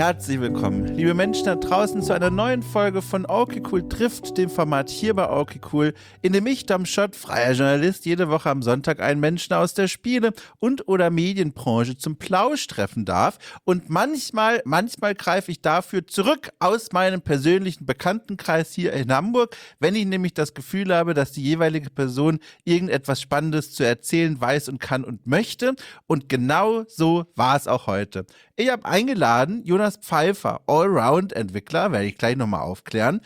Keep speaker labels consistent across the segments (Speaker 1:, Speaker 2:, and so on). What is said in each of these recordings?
Speaker 1: Herzlich willkommen, liebe Menschen da draußen, zu einer neuen Folge von Okay Cool trifft, dem Format hier bei Okay Cool, in dem ich, Dom Schott, freier Journalist, jede Woche am Sonntag einen Menschen aus der Spiele- und oder Medienbranche zum Plausch treffen darf. Und manchmal greife ich dafür zurück aus meinem persönlichen Bekanntenkreis hier in Hamburg, wenn ich nämlich das Gefühl habe, dass die jeweilige Person irgendetwas Spannendes zu erzählen weiß und kann und möchte. Und genau so war es auch heute. Ich habe eingeladen Jonas Pfeiffer, Allround-Entwickler, werde ich gleich nochmal aufklären,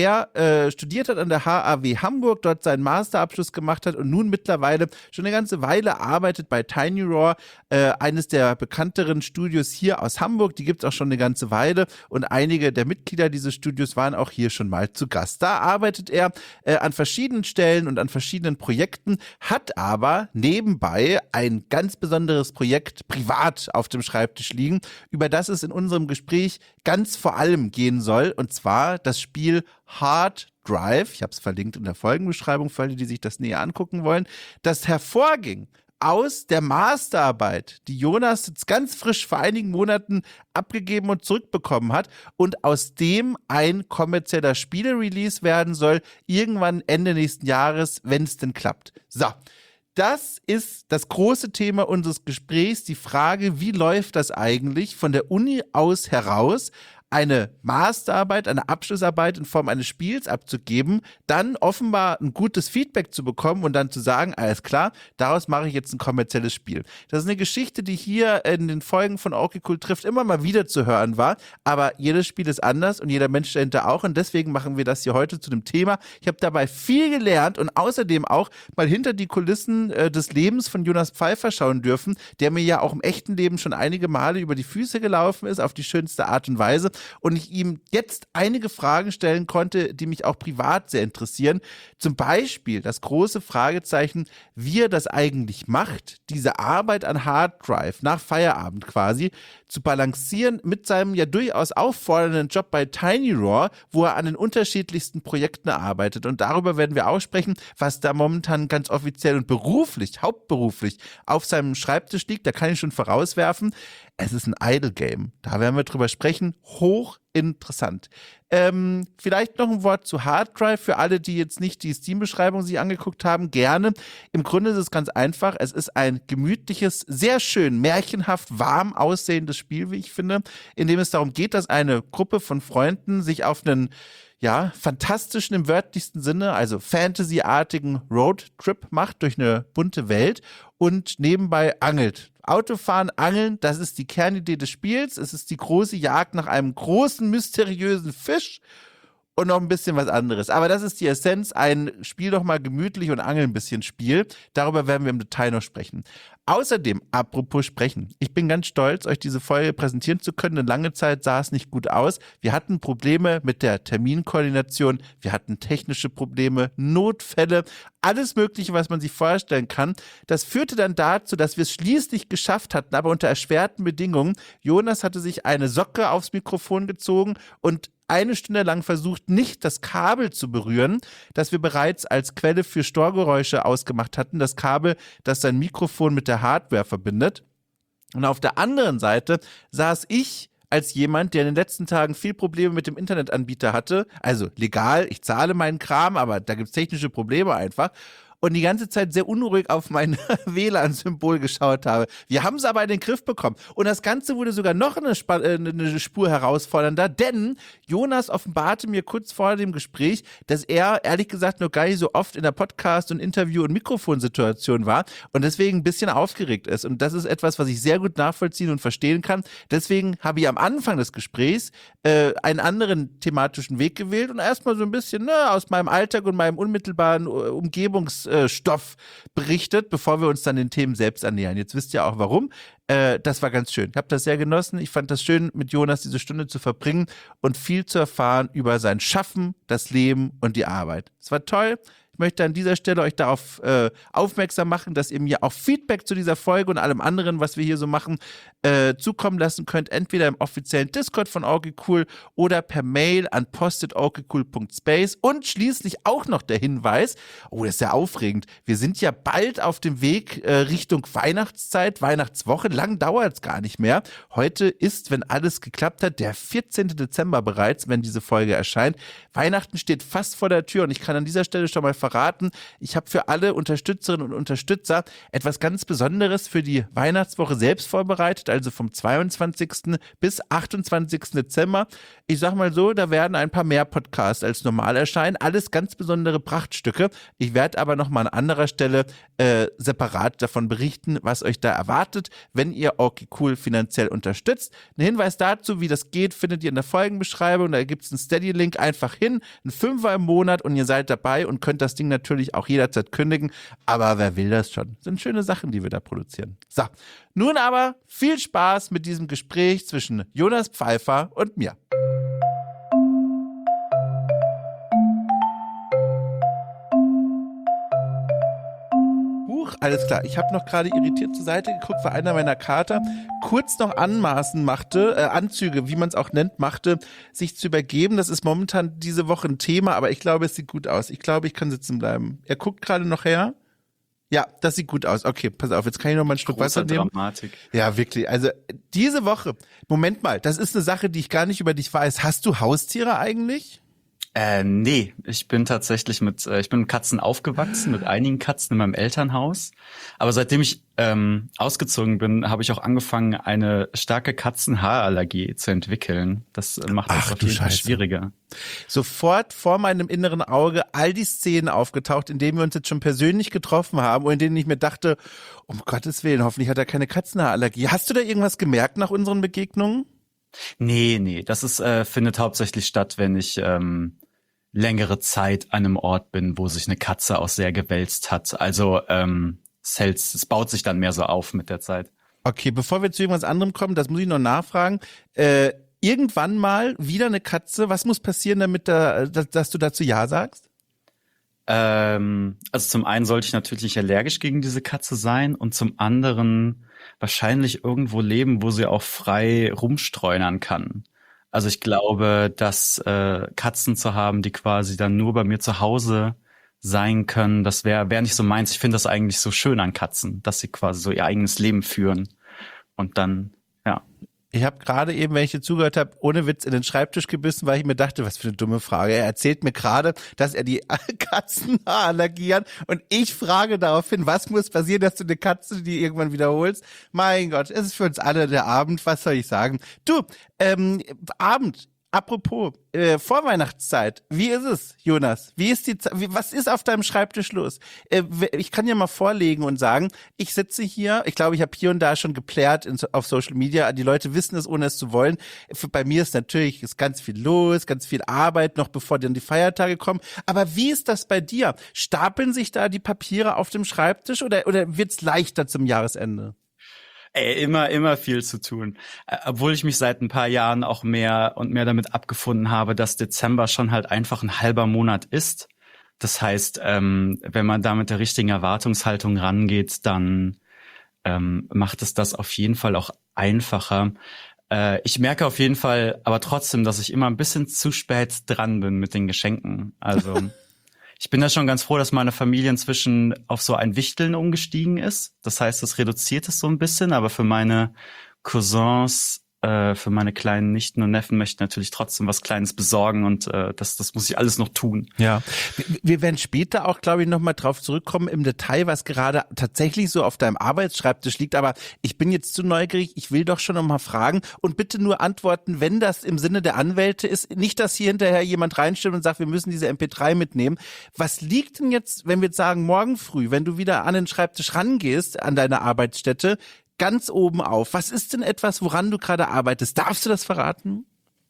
Speaker 1: der studiert hat an der HAW Hamburg, dort seinen Masterabschluss gemacht hat und nun mittlerweile schon eine ganze Weile arbeitet bei TinyRoar, eines der bekannteren Studios hier aus Hamburg. Die gibt es auch schon eine ganze Weile und einige der Mitglieder dieses Studios waren auch hier schon mal zu Gast. Da arbeitet er an verschiedenen Stellen und an verschiedenen Projekten, hat aber nebenbei ein ganz besonderes Projekt privat auf dem Schreibtisch liegen, über das es in unserem Gespräch ganz vor allem gehen soll, und zwar das Spiel Hard Drive. Ich habe es verlinkt in der Folgenbeschreibung für alle, die sich das näher angucken wollen. Das hervorging aus der Masterarbeit, die Jonas jetzt ganz frisch vor einigen Monaten abgegeben und zurückbekommen hat und aus dem ein kommerzieller Spiele-Release werden soll, irgendwann Ende nächsten Jahres, wenn es denn klappt. So. Das ist das große Thema unseres Gesprächs, die Frage, wie läuft das eigentlich von der Uni aus heraus, eine Masterarbeit, eine Abschlussarbeit in Form eines Spiels abzugeben, dann offenbar ein gutes Feedback zu bekommen und dann zu sagen, alles klar, daraus mache ich jetzt ein kommerzielles Spiel. Das ist eine Geschichte, die hier in den Folgen von Okay Cool trifft immer mal wieder zu hören war, aber jedes Spiel ist anders und jeder Mensch dahinter auch, und deswegen machen wir das hier heute zu dem Thema. Ich habe dabei viel gelernt und außerdem auch mal hinter die Kulissen des Lebens von Jonas Pfeiffer schauen dürfen, der mir ja auch im echten Leben schon einige Male über die Füße gelaufen ist, auf die schönste Art und Weise. Und ich ihm jetzt einige Fragen stellen konnte, die mich auch privat sehr interessieren. Zum Beispiel das große Fragezeichen, wie er das eigentlich macht, diese Arbeit an Hard Drive nach Feierabend quasi zu balancieren mit seinem ja durchaus auffordernden Job bei TinyRoar, wo er an den unterschiedlichsten Projekten arbeitet. Und darüber werden wir auch sprechen, was da momentan ganz offiziell und beruflich, hauptberuflich auf seinem Schreibtisch liegt. Da kann ich schon vorauswerfen, es ist ein Idle-Game. Da werden wir drüber sprechen. Hochinteressant. Vielleicht noch ein Wort zu Hard Drive für alle, die jetzt nicht die Steam-Beschreibung sich angeguckt haben. Gerne. Im Grunde ist es ganz einfach. Es ist ein gemütliches, sehr schön, märchenhaft warm aussehendes Spiel, wie ich finde, in dem es darum geht, dass eine Gruppe von Freunden sich auf einen fantastischen im wörtlichsten Sinne, also Fantasy-artigen Roadtrip macht durch eine bunte Welt und nebenbei angelt. Autofahren, Angeln, das ist die Kernidee des Spiels. Es ist die große Jagd nach einem großen, mysteriösen Fisch und noch ein bisschen was anderes. Aber das ist die Essenz, ein Spiel doch mal gemütlich und Angeln ein bisschen Spiel. Darüber werden wir im Detail noch sprechen. Außerdem, apropos sprechen, ich bin ganz stolz, euch diese Folge präsentieren zu können, denn lange Zeit sah es nicht gut aus. Wir hatten Probleme mit der Terminkoordination, wir hatten technische Probleme, Notfälle, alles Mögliche, was man sich vorstellen kann. Das führte dann dazu, dass wir es schließlich geschafft hatten, aber unter erschwerten Bedingungen. Jonas hatte sich eine Socke aufs Mikrofon gezogen und eine Stunde lang versucht, nicht das Kabel zu berühren, das wir bereits als Quelle für Störgeräusche ausgemacht hatten, das Kabel, das sein Mikrofon mit der Hardware verbindet. Und auf der anderen Seite saß ich als jemand, der in den letzten Tagen viel Probleme mit dem Internetanbieter hatte, also legal, ich zahle meinen Kram, aber da gibt es technische Probleme einfach, und die ganze Zeit sehr unruhig auf mein WLAN-Symbol geschaut habe. Wir haben es aber in den Griff bekommen. Und das Ganze wurde sogar noch eine Spur herausfordernder, denn Jonas offenbarte mir kurz vor dem Gespräch, dass er, ehrlich gesagt, noch gar nicht so oft in der Podcast- und Interview- und Mikrofonsituation war und deswegen ein bisschen aufgeregt ist. Und das ist etwas, was ich sehr gut nachvollziehen und verstehen kann. Deswegen habe ich am Anfang des Gesprächs einen anderen thematischen Weg gewählt und erstmal so ein bisschen aus meinem Alltag und meinem unmittelbaren Umgebungsstoff berichtet, bevor wir uns dann den Themen selbst annähern. Jetzt wisst ihr auch warum. Das war ganz schön. Ich habe das sehr genossen. Ich fand das schön, mit Jonas diese Stunde zu verbringen und viel zu erfahren über sein Schaffen, das Leben und die Arbeit. Es war toll. Ich möchte an dieser Stelle euch darauf aufmerksam machen, dass ihr mir auch Feedback zu dieser Folge und allem anderen, was wir hier so machen, zukommen lassen könnt. Entweder im offiziellen Discord von Orky-Cool oder per Mail an post@orkycool.space. Und schließlich auch noch der Hinweis, oh, das ist ja aufregend, wir sind ja bald auf dem Weg Richtung Weihnachtszeit, Weihnachtswoche. Lang dauert es gar nicht mehr. Heute ist, wenn alles geklappt hat, der 14. Dezember bereits, wenn diese Folge erscheint. Weihnachten steht fast vor der Tür und ich kann an dieser Stelle schon mal verraten, ich habe für alle Unterstützerinnen und Unterstützer etwas ganz Besonderes für die Weihnachtswoche selbst vorbereitet, also vom 22. bis 28. Dezember. Ich sag mal so, da werden ein paar mehr Podcasts als normal erscheinen. Alles ganz besondere Prachtstücke. Ich werde aber noch mal an anderer Stelle separat davon berichten, was euch da erwartet, wenn ihr Orky-Cool finanziell unterstützt. Ein Hinweis dazu, wie das geht, findet ihr in der Folgenbeschreibung. Da gibt es einen Steady-Link, einfach hin, ein Fünfer im Monat und ihr seid dabei und könnt das Ding natürlich auch jederzeit kündigen. Aber wer will das schon? Das sind schöne Sachen, die wir da produzieren. So, nun aber viel Spaß mit diesem Gespräch zwischen Jonas Pfeiffer und mir. Alles klar. Ich habe noch gerade irritiert zur Seite geguckt, weil einer meiner Kater kurz noch Anzüge, wie man es auch nennt, machte, sich zu übergeben. Das ist momentan diese Woche ein Thema, aber ich glaube, es sieht gut aus. Ich glaube, ich kann sitzen bleiben. Er guckt gerade noch her. Ja, das sieht gut aus. Okay, pass auf, jetzt kann ich noch mal einen Schluck Wasser nehmen. Dramatik. Ja, wirklich. Also diese Woche, Moment mal, das ist eine Sache, die ich gar nicht über dich weiß. Hast du Haustiere eigentlich?
Speaker 2: Nee, ich bin tatsächlich mit Katzen aufgewachsen, mit einigen Katzen in meinem Elternhaus. Aber seitdem ich ausgezogen bin, habe ich auch angefangen, eine starke Katzenhaarallergie zu entwickeln. Das macht es auf jeden Fall schwieriger.
Speaker 1: Sofort vor meinem inneren Auge all die Szenen aufgetaucht, in denen wir uns jetzt schon persönlich getroffen haben und in denen ich mir dachte, um Gottes Willen, hoffentlich hat er keine Katzenhaarallergie. Hast du da irgendwas gemerkt nach unseren Begegnungen?
Speaker 2: Nee, das ist findet hauptsächlich statt, wenn ich längere Zeit an einem Ort bin, wo sich eine Katze auch sehr gewälzt hat. Also es baut sich dann mehr so auf mit der Zeit.
Speaker 1: Okay, bevor wir zu irgendwas anderem kommen, das muss ich noch nachfragen. Irgendwann mal wieder eine Katze, was muss passieren, damit dass du dazu Ja sagst?
Speaker 2: Also zum einen sollte ich natürlich nicht allergisch gegen diese Katze sein und zum anderen wahrscheinlich irgendwo leben, wo sie auch frei rumstreunern kann. Also ich glaube, dass Katzen zu haben, die quasi dann nur bei mir zu Hause sein können, das wär nicht so meins. Ich finde das eigentlich so schön an Katzen, dass sie quasi so ihr eigenes Leben führen und dann, ja.
Speaker 1: Ich habe gerade eben, wenn ich dir zugehört habe, ohne Witz in den Schreibtisch gebissen, weil ich mir dachte, was für eine dumme Frage. Er erzählt mir gerade, dass er die Katzenhaarallergie hat und ich frage daraufhin, was muss passieren, dass du eine Katze die irgendwann wiederholst? Mein Gott, es ist für uns alle der Abend, was soll ich sagen? Du, Abend. Apropos, Vorweihnachtszeit, wie ist es, Jonas? Was ist auf deinem Schreibtisch los? Ich kann ja mal vorlegen und sagen, ich sitze hier, ich glaube, ich habe hier und da schon geplärt auf Social Media, die Leute wissen es, ohne es zu wollen. Bei mir ist ganz viel los, ganz viel Arbeit, noch bevor dann die Feiertage kommen. Aber wie ist das bei dir? Stapeln sich da die Papiere auf dem Schreibtisch oder wird's leichter zum Jahresende?
Speaker 2: Immer viel zu tun. Obwohl ich mich seit ein paar Jahren auch mehr und mehr damit abgefunden habe, dass Dezember schon halt einfach ein halber Monat ist. Das heißt, wenn man da mit der richtigen Erwartungshaltung rangeht, dann macht es das auf jeden Fall auch einfacher. Ich merke auf jeden Fall aber trotzdem, dass ich immer ein bisschen zu spät dran bin mit den Geschenken. Also ich bin da schon ganz froh, dass meine Familie inzwischen auf so ein Wichteln umgestiegen ist. Das heißt, das reduziert es so ein bisschen, aber für meine Cousins, für meine kleinen Nichten und Neffen möchte ich natürlich trotzdem was Kleines besorgen und das muss ich alles noch tun.
Speaker 1: Ja, wir werden später auch, glaube ich, nochmal drauf zurückkommen im Detail, was gerade tatsächlich so auf deinem Arbeitsschreibtisch liegt, aber ich bin jetzt zu neugierig, ich will doch schon nochmal fragen und bitte nur antworten, wenn das im Sinne der Anwälte ist, nicht, dass hier hinterher jemand reinstimmt und sagt, wir müssen diese MP3 mitnehmen. Was liegt denn jetzt, wenn wir jetzt sagen, morgen früh, wenn du wieder an den Schreibtisch rangehst, an deine Arbeitsstätte, ganz oben auf. Was ist denn etwas, woran du gerade arbeitest? Darfst du das verraten?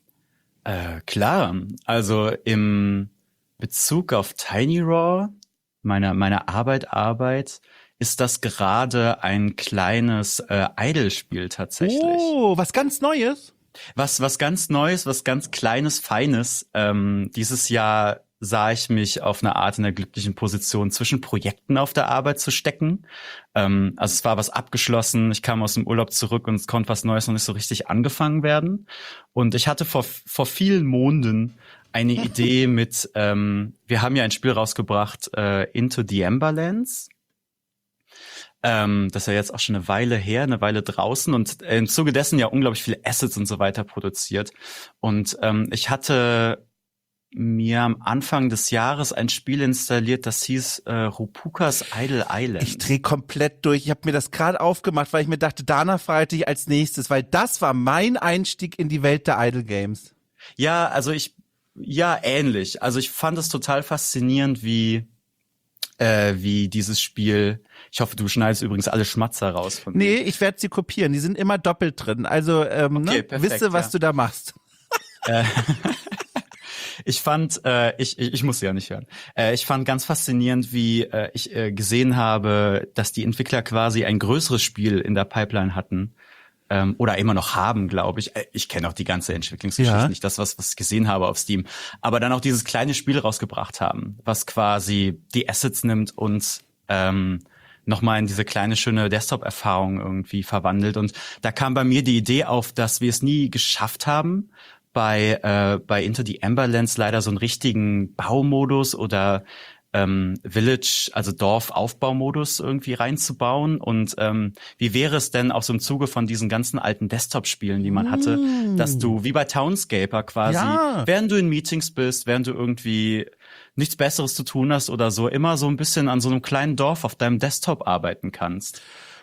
Speaker 2: Klar. Also im Bezug auf TinyRaw, meine Arbeit, ist das gerade ein kleines Idle-Spiel tatsächlich.
Speaker 1: Oh, was ganz Neues?
Speaker 2: Was ganz Neues, was ganz Kleines, Feines. Dieses Jahr sah ich mich auf eine Art in der glücklichen Position, zwischen Projekten auf der Arbeit zu stecken. Also es war was abgeschlossen, ich kam aus dem Urlaub zurück und es konnte was Neues noch nicht so richtig angefangen werden. Und ich hatte vor vielen Monden eine Idee mit, wir haben ja ein Spiel rausgebracht, Into the Emberlands. Das ist ja jetzt auch schon eine Weile her, eine Weile draußen und im Zuge dessen ja unglaublich viele Assets und so weiter produziert. Und ich hatte mir am Anfang des Jahres ein Spiel installiert, das hieß Rupukas Idle Island.
Speaker 1: Ich drehe komplett durch. Ich habe mir das gerade aufgemacht, weil ich mir dachte, danach frage ich als nächstes, weil das war mein Einstieg in die Welt der Idle Games.
Speaker 2: Ja, also ähnlich. Also ich fand es total faszinierend, wie dieses Spiel. Ich hoffe, du schneidest übrigens alle Schmatzer raus von mir.
Speaker 1: Nee, ich werde sie kopieren. Die sind immer doppelt drin. Also,
Speaker 2: okay, perfekt,
Speaker 1: wisse, was du da machst.
Speaker 2: Ich fand, ich muss sie ja nicht hören. Ich fand ganz faszinierend, wie ich gesehen habe, dass die Entwickler quasi ein größeres Spiel in der Pipeline hatten. Oder immer noch haben, glaube ich. Ich kenne auch die ganze Entwicklungsgeschichte, nicht das, was ich gesehen habe auf Steam. Aber dann auch dieses kleine Spiel rausgebracht haben, was quasi die Assets nimmt und nochmal in diese kleine, schöne Desktop-Erfahrung irgendwie verwandelt. Und da kam bei mir die Idee auf, dass wir es nie geschafft haben, bei Into the Emberlands leider so einen richtigen Baumodus oder Village, also Dorf-Aufbaumodus irgendwie reinzubauen. Und wie wäre es denn auch so im Zuge von diesen ganzen alten Desktop-Spielen, die man hatte, dass du wie bei Townscaper quasi, während du in Meetings bist, während du irgendwie nichts Besseres zu tun hast oder so, immer so ein bisschen an so einem kleinen Dorf auf deinem Desktop arbeiten kannst.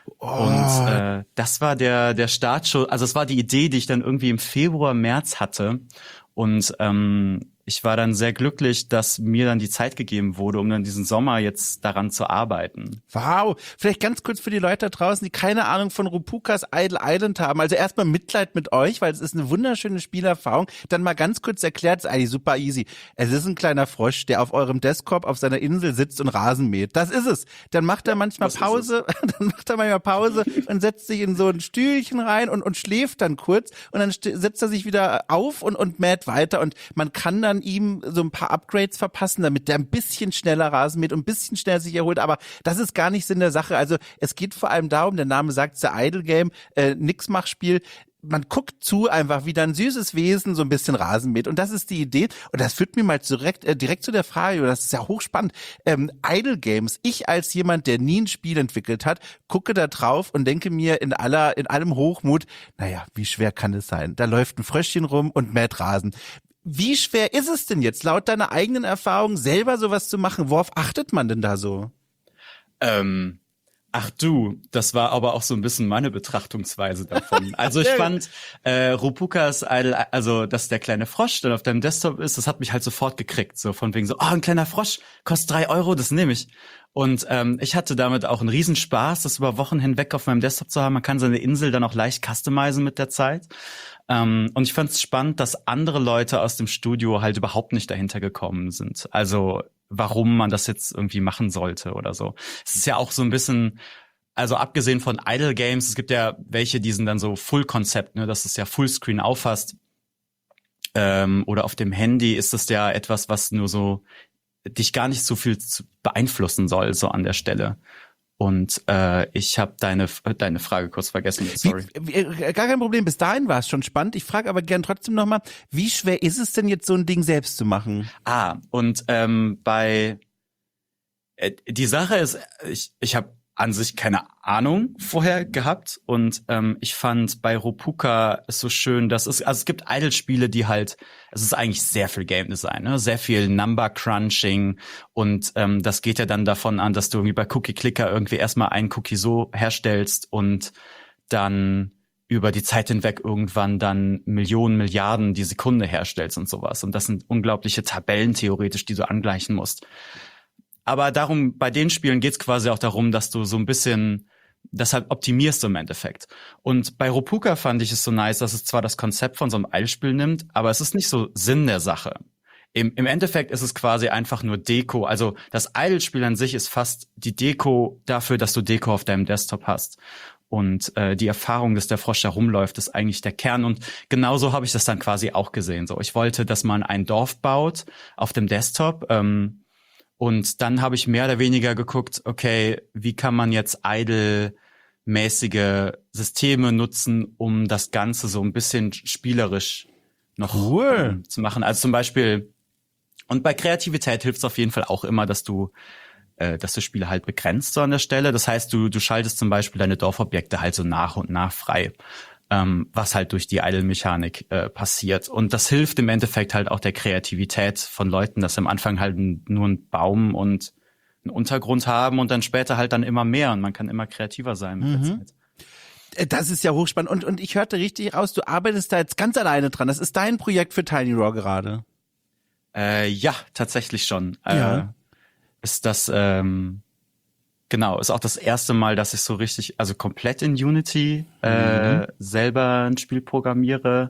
Speaker 2: Und das war der Startschuss, also es war die Idee, die ich dann irgendwie im Februar, März hatte. Und ich war dann sehr glücklich, dass mir dann die Zeit gegeben wurde, um dann diesen Sommer jetzt daran zu arbeiten.
Speaker 1: Wow. Vielleicht ganz kurz für die Leute da draußen, die keine Ahnung von Rupukas Idle Island haben. Also erstmal Mitleid mit euch, weil es ist eine wunderschöne Spielerfahrung. Dann mal ganz kurz erklärt, es ist eigentlich super easy. Es ist ein kleiner Frosch, der auf eurem Desktop auf seiner Insel sitzt und Rasen mäht. Das ist es. Dann macht er manchmal Pause, und setzt sich in so ein Stühlchen rein und schläft dann kurz und dann setzt er sich wieder auf und mäht weiter und man kann dann ihm so ein paar Upgrades verpassen, damit der ein bisschen schneller Rasen mäht und ein bisschen schneller sich erholt, aber das ist gar nicht Sinn der Sache. Also es geht vor allem darum, der Name sagt, es ist ein Idle Game, Nix-Mach-Spiel. Man guckt zu einfach, wie da ein süßes Wesen so ein bisschen Rasen mäht. Und das ist die Idee. Und das führt mir mal direkt zu der Frage, das ist ja hochspannend. Idle Games, ich als jemand, der nie ein Spiel entwickelt hat, gucke da drauf und denke mir in allem Hochmut, naja, wie schwer kann es sein? Da läuft ein Fröschchen rum und mäht Rasen. Wie schwer ist es denn jetzt, laut deiner eigenen Erfahrung, selber sowas zu machen? Worauf achtet man denn da so?
Speaker 2: Ach du, das war aber auch so ein bisschen meine Betrachtungsweise davon. Also ich fand Rupukas Idle, also dass der kleine Frosch dann auf deinem Desktop ist, das hat mich halt sofort gekriegt. So von wegen so, ein kleiner Frosch, kostet 3 €, das nehme ich. Und ich hatte damit auch einen Riesenspaß, das über Wochen hinweg auf meinem Desktop zu haben. Man kann seine Insel dann auch leicht customizen mit der Zeit. Und ich fand es spannend, dass andere Leute aus dem Studio halt überhaupt nicht dahinter gekommen sind. Also warum man das jetzt irgendwie machen sollte oder so. Es ist ja auch so ein bisschen, also abgesehen von Idle Games, es gibt ja welche, die sind dann so Full-Konzept, ne, dass es ja Fullscreen auffasst. Oder auf dem Handy ist das ja etwas, was nur so dich gar nicht so viel beeinflussen soll, so an der Stelle. Und ich habe deine Frage kurz vergessen, sorry.
Speaker 1: Gar kein Problem, bis dahin war es schon spannend. Ich frage aber gern trotzdem nochmal, wie schwer ist es denn jetzt, so ein Ding selbst zu machen?
Speaker 2: Und die Sache ist, ich habe an sich keine Ahnung vorher gehabt und ich fand bei Rupuka es so schön, dass es gibt Idle-Spiele, die halt, es ist eigentlich sehr viel Game Design, ne? Sehr viel Number Crunching und das geht ja dann davon an, dass du irgendwie bei Cookie Clicker irgendwie erstmal einen Cookie so herstellst und dann über die Zeit hinweg irgendwann dann Millionen, Milliarden die Sekunde herstellst und sowas. Und das sind unglaubliche Tabellen theoretisch, die du angleichen musst. Aber darum, bei den Spielen geht's quasi auch darum, dass du so ein bisschen das halt optimierst im Endeffekt. Und bei Rupuka fand ich es so nice, dass es zwar das Konzept von so einem Eilspiel nimmt, aber es ist nicht so Sinn der Sache. Im Endeffekt ist es quasi einfach nur Deko. Also das Idle-Spiel an sich ist fast die Deko dafür, dass du Deko auf deinem Desktop hast. Und die Erfahrung, dass der Frosch da rumläuft, ist eigentlich der Kern. Und genauso habe ich das dann quasi auch gesehen. So, ich wollte, dass man ein Dorf baut auf dem Desktop. Und dann habe ich mehr oder weniger geguckt, okay, wie kann man jetzt idle-mäßige Systeme nutzen, um das Ganze so ein bisschen spielerisch noch zu machen. Also zum Beispiel, und bei Kreativität hilft es auf jeden Fall auch immer, dass du Spiele halt begrenzt so an der Stelle. Das heißt, du schaltest zum Beispiel deine Dorfobjekte halt so nach und nach frei, was halt durch die Idle-Mechanik passiert. Und das hilft im Endeffekt halt auch der Kreativität von Leuten, dass sie am Anfang halt nur einen Baum und einen Untergrund haben und dann später halt dann immer mehr und man kann immer kreativer sein mit der Zeit.
Speaker 1: Das ist ja hochspannend. Und ich hörte richtig raus, du arbeitest da jetzt ganz alleine dran. Das ist dein Projekt für Tiny Raw gerade.
Speaker 2: Ja, tatsächlich schon.
Speaker 1: Ja.
Speaker 2: Ist das, genau, ist auch das erste Mal, dass ich so richtig, also komplett in Unity selber ein Spiel programmiere.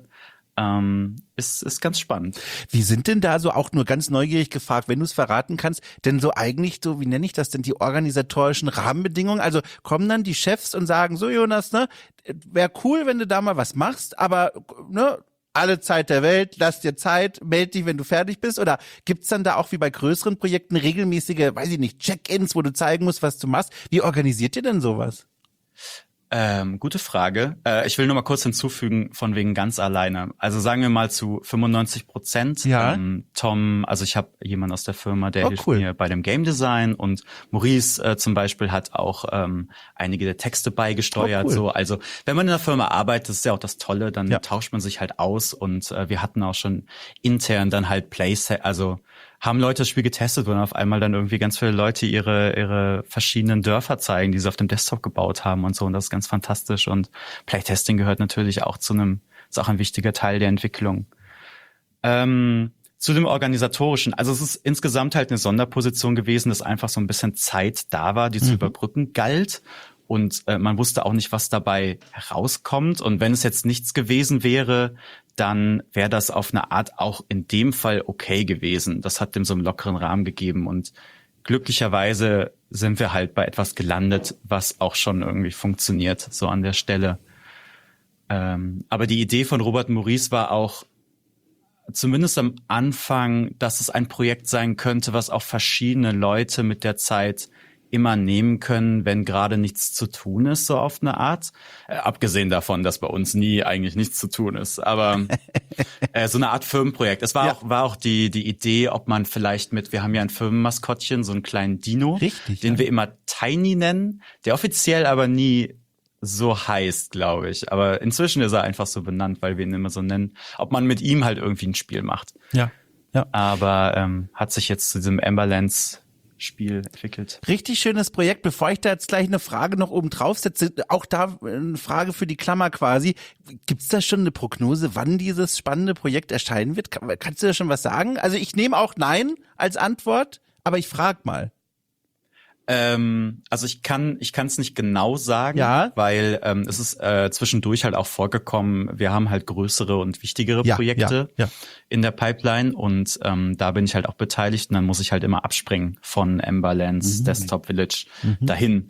Speaker 2: Ist ganz spannend.
Speaker 1: Wie sind denn da so, auch nur ganz neugierig gefragt, wenn du es verraten kannst, denn so eigentlich so, wie nenne ich das denn, die organisatorischen Rahmenbedingungen? Also kommen dann die Chefs und sagen, so Jonas, ne, wäre cool, wenn du da mal was machst, aber ne, alle Zeit der Welt, lass dir Zeit, meld dich, wenn du fertig bist? Oder gibt's dann da auch wie bei größeren Projekten regelmäßige, weiß ich nicht, Check-ins, wo du zeigen musst, was du machst? Wie organisiert ihr denn sowas?
Speaker 2: Gute Frage. Ich will nur mal kurz hinzufügen, von wegen ganz alleine. Also sagen wir mal zu 95%.
Speaker 1: Ja.
Speaker 2: Tom, also ich habe jemanden aus der Firma, der hilft mir bei dem Game Design und Maurice zum Beispiel hat auch einige der Texte beigesteuert. So, also wenn man in der Firma arbeitet, das ist ja auch das Tolle, dann tauscht man sich halt aus und wir hatten auch schon intern dann halt also haben Leute das Spiel getestet und auf einmal dann irgendwie ganz viele Leute ihre verschiedenen Dörfer zeigen, die sie auf dem Desktop gebaut haben und so. Und das ist ganz fantastisch. Und Playtesting gehört natürlich auch ist auch ein wichtiger Teil der Entwicklung. Zu dem Organisatorischen. Also es ist insgesamt halt eine Sonderposition gewesen, dass einfach so ein bisschen Zeit da war, die zu überbrücken galt. Und man wusste auch nicht, was dabei herauskommt. Und wenn es jetzt nichts gewesen wäre, dann wäre das auf eine Art auch in dem Fall okay gewesen. Das hat dem so einen lockeren Rahmen gegeben. Und glücklicherweise sind wir halt bei etwas gelandet, was auch schon irgendwie funktioniert, so an der Stelle. Aber die Idee von Robert Maurice war auch, zumindest am Anfang, dass es ein Projekt sein könnte, was auch verschiedene Leute mit der Zeit immer nehmen können, wenn gerade nichts zu tun ist, so auf eine Art. Abgesehen davon, dass bei uns nie eigentlich nichts zu tun ist. Aber so eine Art Firmenprojekt. Es war auch die Idee, ob man vielleicht wir haben ja ein Firmenmaskottchen, so einen kleinen Dino, den wir immer Tiny nennen, der offiziell aber nie so heißt, glaube ich. Aber inzwischen ist er einfach so benannt, weil wir ihn immer so nennen. Ob man mit ihm halt irgendwie ein Spiel macht.
Speaker 1: Ja.
Speaker 2: Aber hat sich jetzt zu diesem Emberlands Spiel entwickelt.
Speaker 1: Richtig schönes Projekt. Bevor ich da jetzt gleich eine Frage noch oben drauf setze, auch da eine Frage für die Klammer quasi. Gibt's da schon eine Prognose, wann dieses spannende Projekt erscheinen wird? Kannst du da schon was sagen? Also ich nehme auch Nein als Antwort, aber ich frage mal.
Speaker 2: Also ich kann es nicht genau sagen, weil es ist zwischendurch halt auch vorgekommen, wir haben halt größere und wichtigere Projekte in der Pipeline und da bin ich halt auch beteiligt und dann muss ich halt immer abspringen von Emberlands Desktop Village dahin.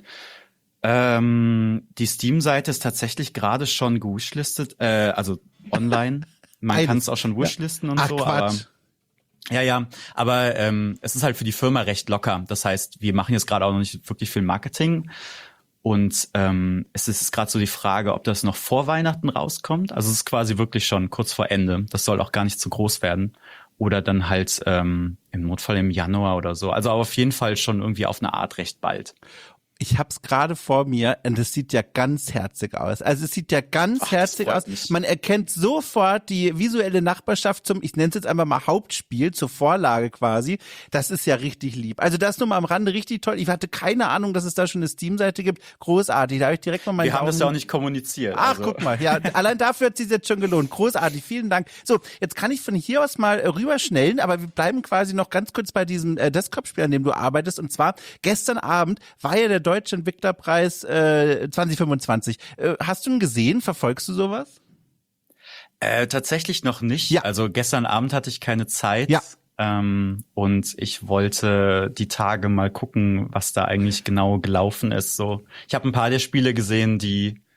Speaker 2: Die Steam-Seite ist tatsächlich gerade schon gewishlistet, also online. Man kann es auch schon wishlisten und so, aber aber es ist halt für die Firma recht locker. Das heißt, wir machen jetzt gerade auch noch nicht wirklich viel Marketing. Und es ist gerade so die Frage, ob das noch vor Weihnachten rauskommt. Also es ist quasi wirklich schon kurz vor Ende. Das soll auch gar nicht zu groß werden. Oder dann halt im Notfall im Januar oder so. Also auf jeden Fall schon irgendwie auf eine Art recht bald.
Speaker 1: Ich hab's gerade vor mir und es sieht ja ganz herzig aus. Also es sieht ja ganz herzig aus. Man erkennt sofort die visuelle Nachbarschaft zum, ich nenne es jetzt einfach mal Hauptspiel, zur Vorlage quasi. Das ist ja richtig lieb. Also das nur mal am Rande richtig toll. Ich hatte keine Ahnung, dass es da schon eine Steam-Seite gibt. Großartig. Da habe ich direkt mal meinen
Speaker 2: Wir haben das ja auch nicht kommuniziert.
Speaker 1: Ach, guck mal. Ja, allein dafür hat es sich jetzt schon gelohnt. Großartig. Vielen Dank. So, jetzt kann ich von hier aus mal rüberschnellen, aber wir bleiben quasi noch ganz kurz bei diesem Desktop-Spiel, an dem du arbeitest. Und zwar gestern Abend war ja der Deutsche Entwicklerpreis 2025. Hast du ihn gesehen? Verfolgst du sowas?
Speaker 2: Tatsächlich noch nicht. Also gestern Abend hatte ich keine Zeit. Und ich wollte die Tage mal gucken, was da eigentlich genau gelaufen ist. So, ich habe ein paar der Spiele gesehen, die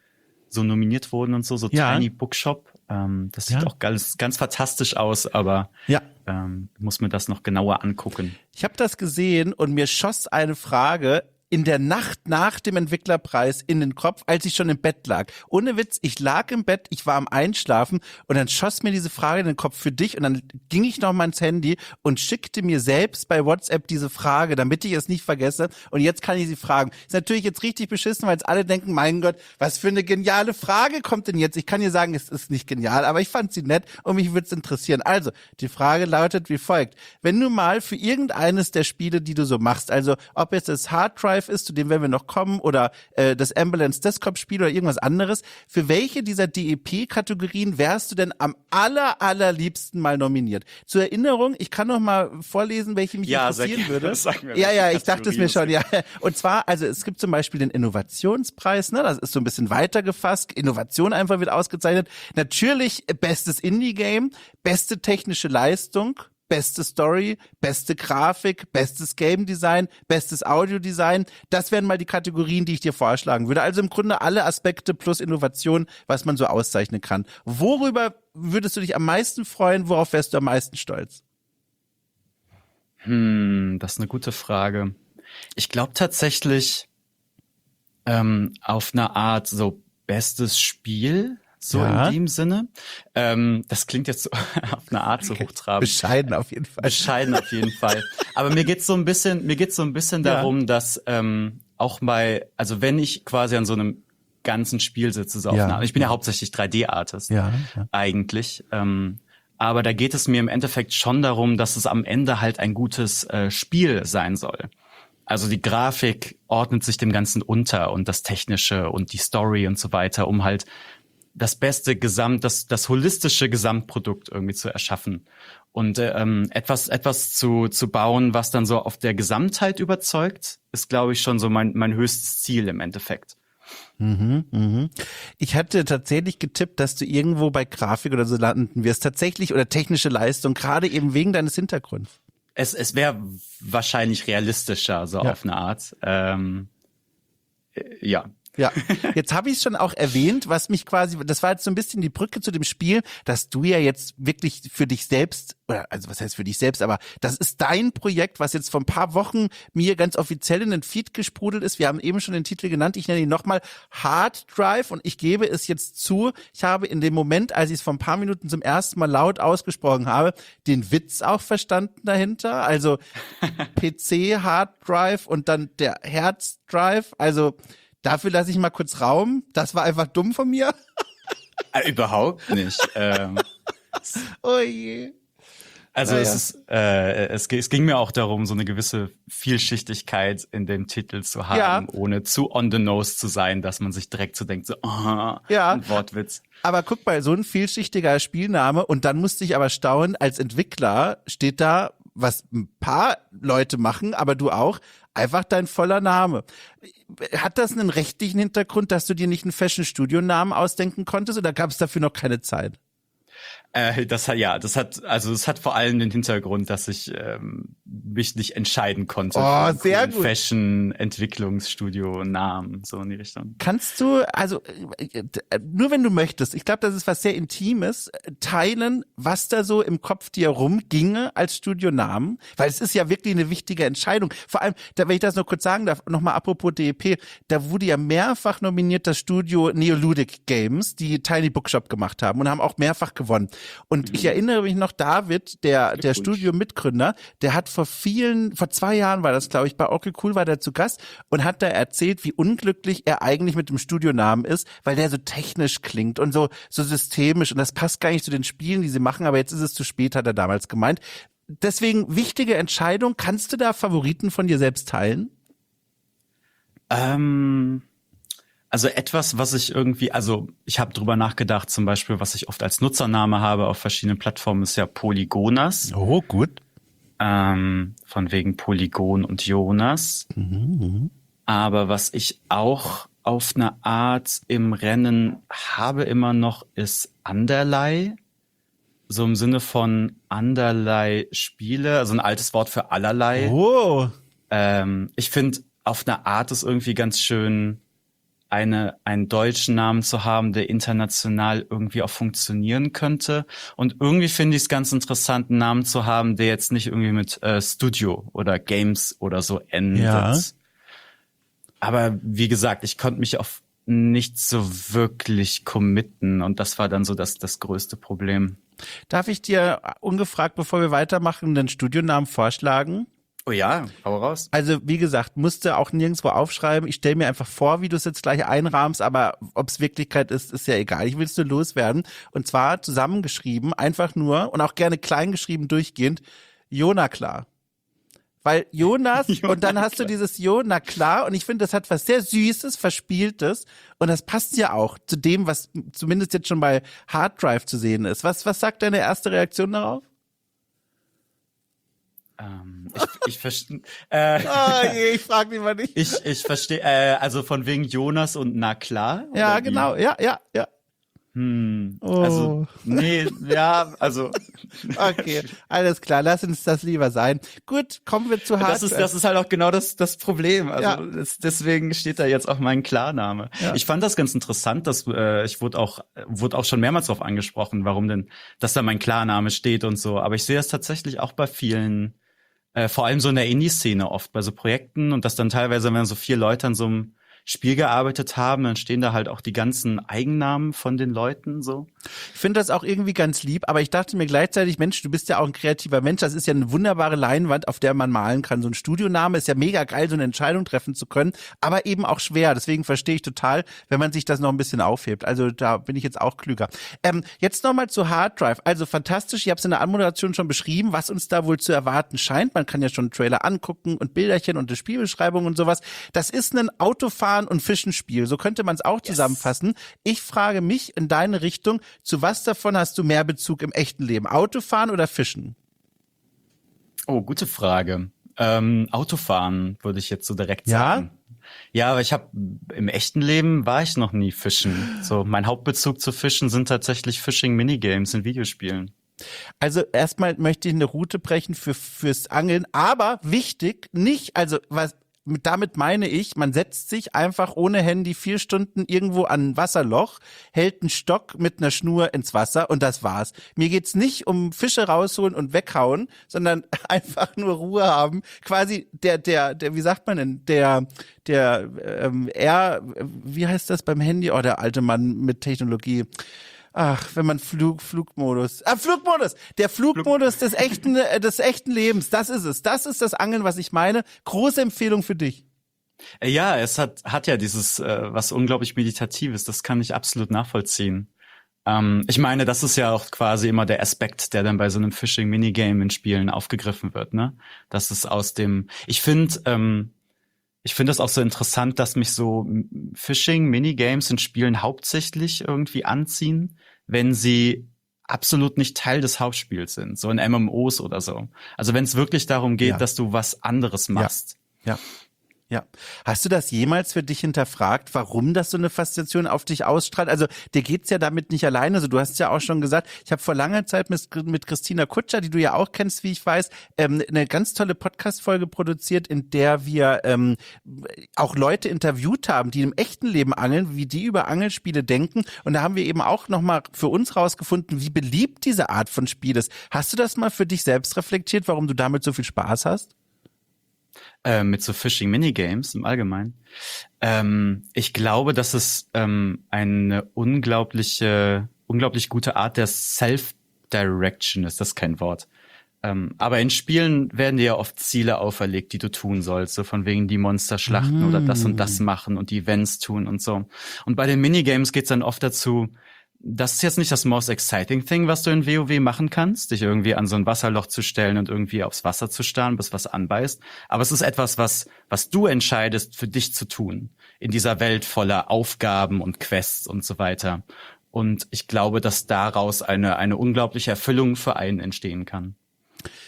Speaker 2: so nominiert wurden und so
Speaker 1: Ja.
Speaker 2: Tiny Bookshop. Das sieht auch ganz, ganz fantastisch aus, aber muss mir das noch genauer angucken.
Speaker 1: Ich habe das gesehen und mir schoss eine Frage in der Nacht nach dem Entwicklerpreis in den Kopf, als ich schon im Bett lag. Ohne Witz, ich lag im Bett, ich war am Einschlafen und dann schoss mir diese Frage in den Kopf für dich und dann ging ich noch mal ins Handy und schickte mir selbst bei WhatsApp diese Frage, damit ich es nicht vergesse und jetzt kann ich sie fragen. Ist natürlich jetzt richtig beschissen, weil jetzt alle denken, mein Gott, was für eine geniale Frage kommt denn jetzt? Ich kann dir sagen, es ist nicht genial, aber ich fand sie nett und mich würde es interessieren. Also, die Frage lautet wie folgt. Wenn du mal für irgendeines der Spiele, die du so machst, also ob es das Hard Drive ist, zu dem werden wir noch kommen, oder das Ambulance Desktop-Spiel oder irgendwas anderes. Für welche dieser DEP-Kategorien wärst du denn am allerliebsten mal nominiert? Zur Erinnerung, ich kann noch mal vorlesen, welche mich interessieren würde.
Speaker 2: Sag mir,
Speaker 1: ja, ich dachte es mir schon, ja. Und zwar, also es gibt zum Beispiel den Innovationspreis, ne? Das ist so ein bisschen weiter gefasst. Innovation einfach wird ausgezeichnet. Natürlich bestes Indie-Game, beste technische Leistung, beste Story, beste Grafik, bestes Game Design, bestes Audiodesign. Das wären mal die Kategorien, die ich dir vorschlagen würde. Also im Grunde alle Aspekte plus Innovation, was man so auszeichnen kann. Worüber würdest du dich am meisten freuen? Worauf wärst du am meisten stolz?
Speaker 2: Das ist eine gute Frage. Ich glaube tatsächlich auf eine Art so bestes Spiel. So in dem Sinne. Das klingt jetzt so auf eine Art so hochtrabend.
Speaker 1: Bescheiden auf jeden Fall.
Speaker 2: Bescheiden auf jeden Fall. Aber mir geht's so ein bisschen darum, dass auch mal, also wenn ich quasi an so einem ganzen Spiel sitze, so auf eine Art, ich bin ja hauptsächlich 3D-Artist eigentlich. Aber da geht es mir im Endeffekt schon darum, dass es am Ende halt ein gutes Spiel sein soll. Also die Grafik ordnet sich dem Ganzen unter und das Technische und die Story und so weiter, um halt das beste das holistische Gesamtprodukt irgendwie zu erschaffen und etwas zu bauen, was dann so auf der Gesamtheit überzeugt, ist, glaube ich, schon so mein höchstes Ziel im Endeffekt.
Speaker 1: Ich hatte tatsächlich getippt, dass du irgendwo bei Grafik oder so landen wirst, tatsächlich, oder technische Leistung, gerade eben wegen deines Hintergrunds.
Speaker 2: Es wäre wahrscheinlich realistischer, so auf eine Art.
Speaker 1: Ja, jetzt habe ich es schon auch erwähnt, was mich quasi, das war jetzt so ein bisschen die Brücke zu dem Spiel, dass du ja jetzt wirklich für dich selbst, oder also was heißt für dich selbst, aber das ist dein Projekt, was jetzt vor ein paar Wochen mir ganz offiziell in den Feed gesprudelt ist. Wir haben eben schon den Titel genannt, ich nenne ihn nochmal Hard Drive und ich gebe es jetzt zu, ich habe in dem Moment, als ich es vor ein paar Minuten zum ersten Mal laut ausgesprochen habe, den Witz auch verstanden dahinter, also PC Hard Drive und dann der Herz Drive, also dafür lasse ich mal kurz Raum. Das war einfach dumm von mir.
Speaker 2: Überhaupt nicht.
Speaker 1: Oh je.
Speaker 2: Also es ging mir auch darum, so eine gewisse Vielschichtigkeit in dem Titel zu haben, ohne zu on the nose zu sein, dass man sich direkt so denkt, so, ein Wortwitz.
Speaker 1: Aber guck mal, so ein vielschichtiger Spielname und dann musste ich aber staunen, als Entwickler steht da, was ein paar Leute machen, aber du auch, einfach dein voller Name. Hat das einen rechtlichen Hintergrund, dass du dir nicht einen Fashion-Studio-Namen ausdenken konntest oder gab es dafür noch keine Zeit?
Speaker 2: Das hat vor allem den Hintergrund, dass ich mich nicht entscheiden konnte.
Speaker 1: Sehr gut.
Speaker 2: Fashion, Entwicklungsstudio, Namen, so in die Richtung.
Speaker 1: Kannst du, also nur wenn du möchtest, ich glaube, das ist was sehr Intimes, teilen, was da so im Kopf dir rumginge als Studionamen? Weil es ist ja wirklich eine wichtige Entscheidung. Vor allem, wenn ich das noch kurz sagen darf, nochmal apropos DEP, da wurde ja mehrfach nominiert das Studio Neoludic Games, die Tiny Bookshop gemacht haben und haben auch mehrfach gewonnen. Und ich erinnere mich noch, David, der Studio-Mitgründer, der hat vor 2 Jahren war das, glaube ich, bei Okay Cool war der zu Gast und hat da erzählt, wie unglücklich er eigentlich mit dem Studionamen ist, weil der so technisch klingt und so systemisch und das passt gar nicht zu den Spielen, die sie machen, aber jetzt ist es zu spät, hat er damals gemeint. Deswegen wichtige Entscheidung. Kannst du da Favoriten von dir selbst teilen?
Speaker 2: Also etwas, was ich irgendwie, also ich habe drüber nachgedacht, zum Beispiel, was ich oft als Nutzername habe auf verschiedenen Plattformen, ist ja Polygonas.
Speaker 1: Oh, gut.
Speaker 2: Von wegen Polygon und Jonas. Aber was ich auch auf eine Art im Rennen habe immer noch, ist Anderlei. So im Sinne von Anderlei Spiele, also ein altes Wort für allerlei.
Speaker 1: Oh.
Speaker 2: Ich finde, auf eine Art ist irgendwie ganz schön einen deutschen Namen zu haben, der international irgendwie auch funktionieren könnte. Und irgendwie finde ich es ganz interessant, einen Namen zu haben, der jetzt nicht irgendwie mit Studio oder Games oder so endet.
Speaker 1: Ja.
Speaker 2: Aber wie gesagt, ich konnte mich auf nichts so wirklich committen und das war dann so das größte Problem.
Speaker 1: Darf ich dir ungefragt, bevor wir weitermachen, den Studionamen vorschlagen?
Speaker 2: Oh ja, hau raus.
Speaker 1: Also wie gesagt, musste auch nirgendwo aufschreiben. Ich stelle mir einfach vor, wie du es jetzt gleich einrahmst, aber ob es Wirklichkeit ist, ist ja egal. Ich will es nur loswerden. Und zwar zusammengeschrieben, einfach nur und auch gerne klein geschrieben durchgehend, Jona klar. Weil Jonas, und dann hast du dieses Jona klar, und ich finde, das hat was sehr Süßes, Verspieltes, und das passt ja auch zu dem, was zumindest jetzt schon bei Hard Drive zu sehen ist. Was sagt deine erste Reaktion darauf?
Speaker 2: Ich verstehe.
Speaker 1: Ich frage mich mal nicht.
Speaker 2: Ich verstehe. Also von wegen Jonas und na klar.
Speaker 1: Ja, genau. Ja.
Speaker 2: Also nee, ja, also
Speaker 1: okay, alles klar. Lass uns das lieber sein. Gut, kommen wir zu Hard Drive.
Speaker 2: Das ist halt auch genau das Problem. Also
Speaker 1: Ja.
Speaker 2: deswegen steht da jetzt auch mein Klarname.
Speaker 1: Ja.
Speaker 2: Ich fand das ganz interessant, dass ich wurde auch schon mehrmals darauf angesprochen, warum denn, dass da mein Klarname steht und so. Aber ich sehe das tatsächlich auch bei vielen, vor allem so in der Indie-Szene oft, bei so Projekten und dass dann teilweise, wenn so 4 Leute an so einem Spiel gearbeitet haben, dann stehen da halt auch die ganzen Eigennamen von den Leuten so.
Speaker 1: Ich finde das auch irgendwie ganz lieb, aber ich dachte mir gleichzeitig, Mensch, du bist ja auch ein kreativer Mensch, das ist ja eine wunderbare Leinwand, auf der man malen kann. So ein Studioname ist ja mega geil, so eine Entscheidung treffen zu können, aber eben auch schwer. Deswegen verstehe ich total, wenn man sich das noch ein bisschen aufhebt. Also da bin ich jetzt auch klüger. Jetzt nochmal zu Hard Drive. Also fantastisch, ich habe es in der Anmoderation schon beschrieben, was uns da wohl zu erwarten scheint. Man kann ja schon einen Trailer angucken und Bilderchen und eine Spielbeschreibung und sowas. Das ist ein Autofahren- und Fischenspiel. So könnte man es auch zusammenfassen. Ich frage mich in deine Richtung, zu was davon hast du mehr Bezug im echten Leben? Autofahren oder Fischen?
Speaker 2: Oh, gute Frage. Autofahren würde ich jetzt so direkt sagen. Ja, aber im echten Leben war ich noch nie fischen. So, mein Hauptbezug zu Fischen sind tatsächlich Fishing-Minigames in Videospielen.
Speaker 1: Also erstmal möchte ich eine Route brechen fürs Angeln, aber wichtig, nicht, also damit meine ich, man setzt sich einfach ohne Handy 4 Stunden irgendwo an ein Wasserloch, hält einen Stock mit einer Schnur ins Wasser und das war's. Mir geht's nicht um Fische rausholen und weghauen, sondern einfach nur Ruhe haben. Quasi der, wie sagt man denn, wie heißt das beim Handy? Oh, der alte Mann mit Technologie. Ach, wenn man Flugmodus. Flugmodus! Der Flugmodus des echten Lebens, das ist es. Das ist das Angeln, was ich meine. Große Empfehlung für dich.
Speaker 2: Ja, es hat ja dieses, was unglaublich Meditatives, das kann ich absolut nachvollziehen. Ich meine, das ist ja auch quasi immer der Aspekt, der dann bei so einem Fishing-Minigame in Spielen aufgegriffen wird, ne? Das ist ich finde das auch so interessant, dass mich so Fishing-Minigames in Spielen hauptsächlich irgendwie anziehen, wenn sie absolut nicht Teil des Hauptspiels sind, so in MMOs oder so. Also wenn es wirklich darum geht, dass du was anderes machst.
Speaker 1: Ja. Hast du das jemals für dich hinterfragt, warum das so eine Faszination auf dich ausstrahlt? Also dir geht's ja damit nicht alleine. Also du hast ja auch schon gesagt, ich habe vor langer Zeit mit Christina Kutscher, die du ja auch kennst, wie ich weiß, eine ganz tolle Podcast-Folge produziert, in der wir auch Leute interviewt haben, die im echten Leben angeln, wie die über Angelspiele denken. Und da haben wir eben auch nochmal für uns rausgefunden, wie beliebt diese Art von Spiel ist. Hast du das mal für dich selbst reflektiert, warum du damit so viel Spaß hast?
Speaker 2: Mit so Fishing-Minigames im Allgemeinen. Ich glaube, dass es eine unglaublich gute Art der Self-Direction ist. Das ist kein Wort. Aber in Spielen werden dir ja oft Ziele auferlegt, die du tun sollst. So von wegen die Monster schlachten oder das und das machen und die Events tun und so. Und bei den Minigames geht's dann oft dazu, das ist jetzt nicht das most exciting thing, was du in WoW machen kannst, dich irgendwie an so ein Wasserloch zu stellen und irgendwie aufs Wasser zu starren, bis was anbeißt. Aber es ist etwas, was du entscheidest, für dich zu tun. In dieser Welt voller Aufgaben und Quests und so weiter. Und ich glaube, dass daraus eine unglaubliche Erfüllung für einen entstehen kann.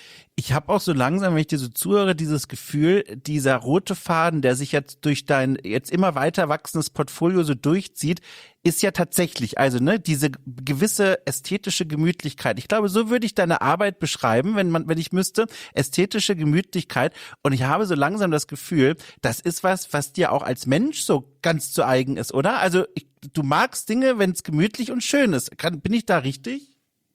Speaker 1: Ich habe auch so langsam, wenn ich dir so zuhöre, dieses Gefühl, dieser rote Faden, der sich jetzt durch dein jetzt immer weiter wachsendes Portfolio so durchzieht, ist ja tatsächlich, also ne, diese gewisse ästhetische Gemütlichkeit. Ich glaube, so würde ich deine Arbeit beschreiben, wenn ich müsste, ästhetische Gemütlichkeit. Und ich habe so langsam das Gefühl, das ist was dir auch als Mensch so ganz zu eigen ist, oder? Also du magst Dinge, wenn es gemütlich und schön ist. Bin ich da richtig?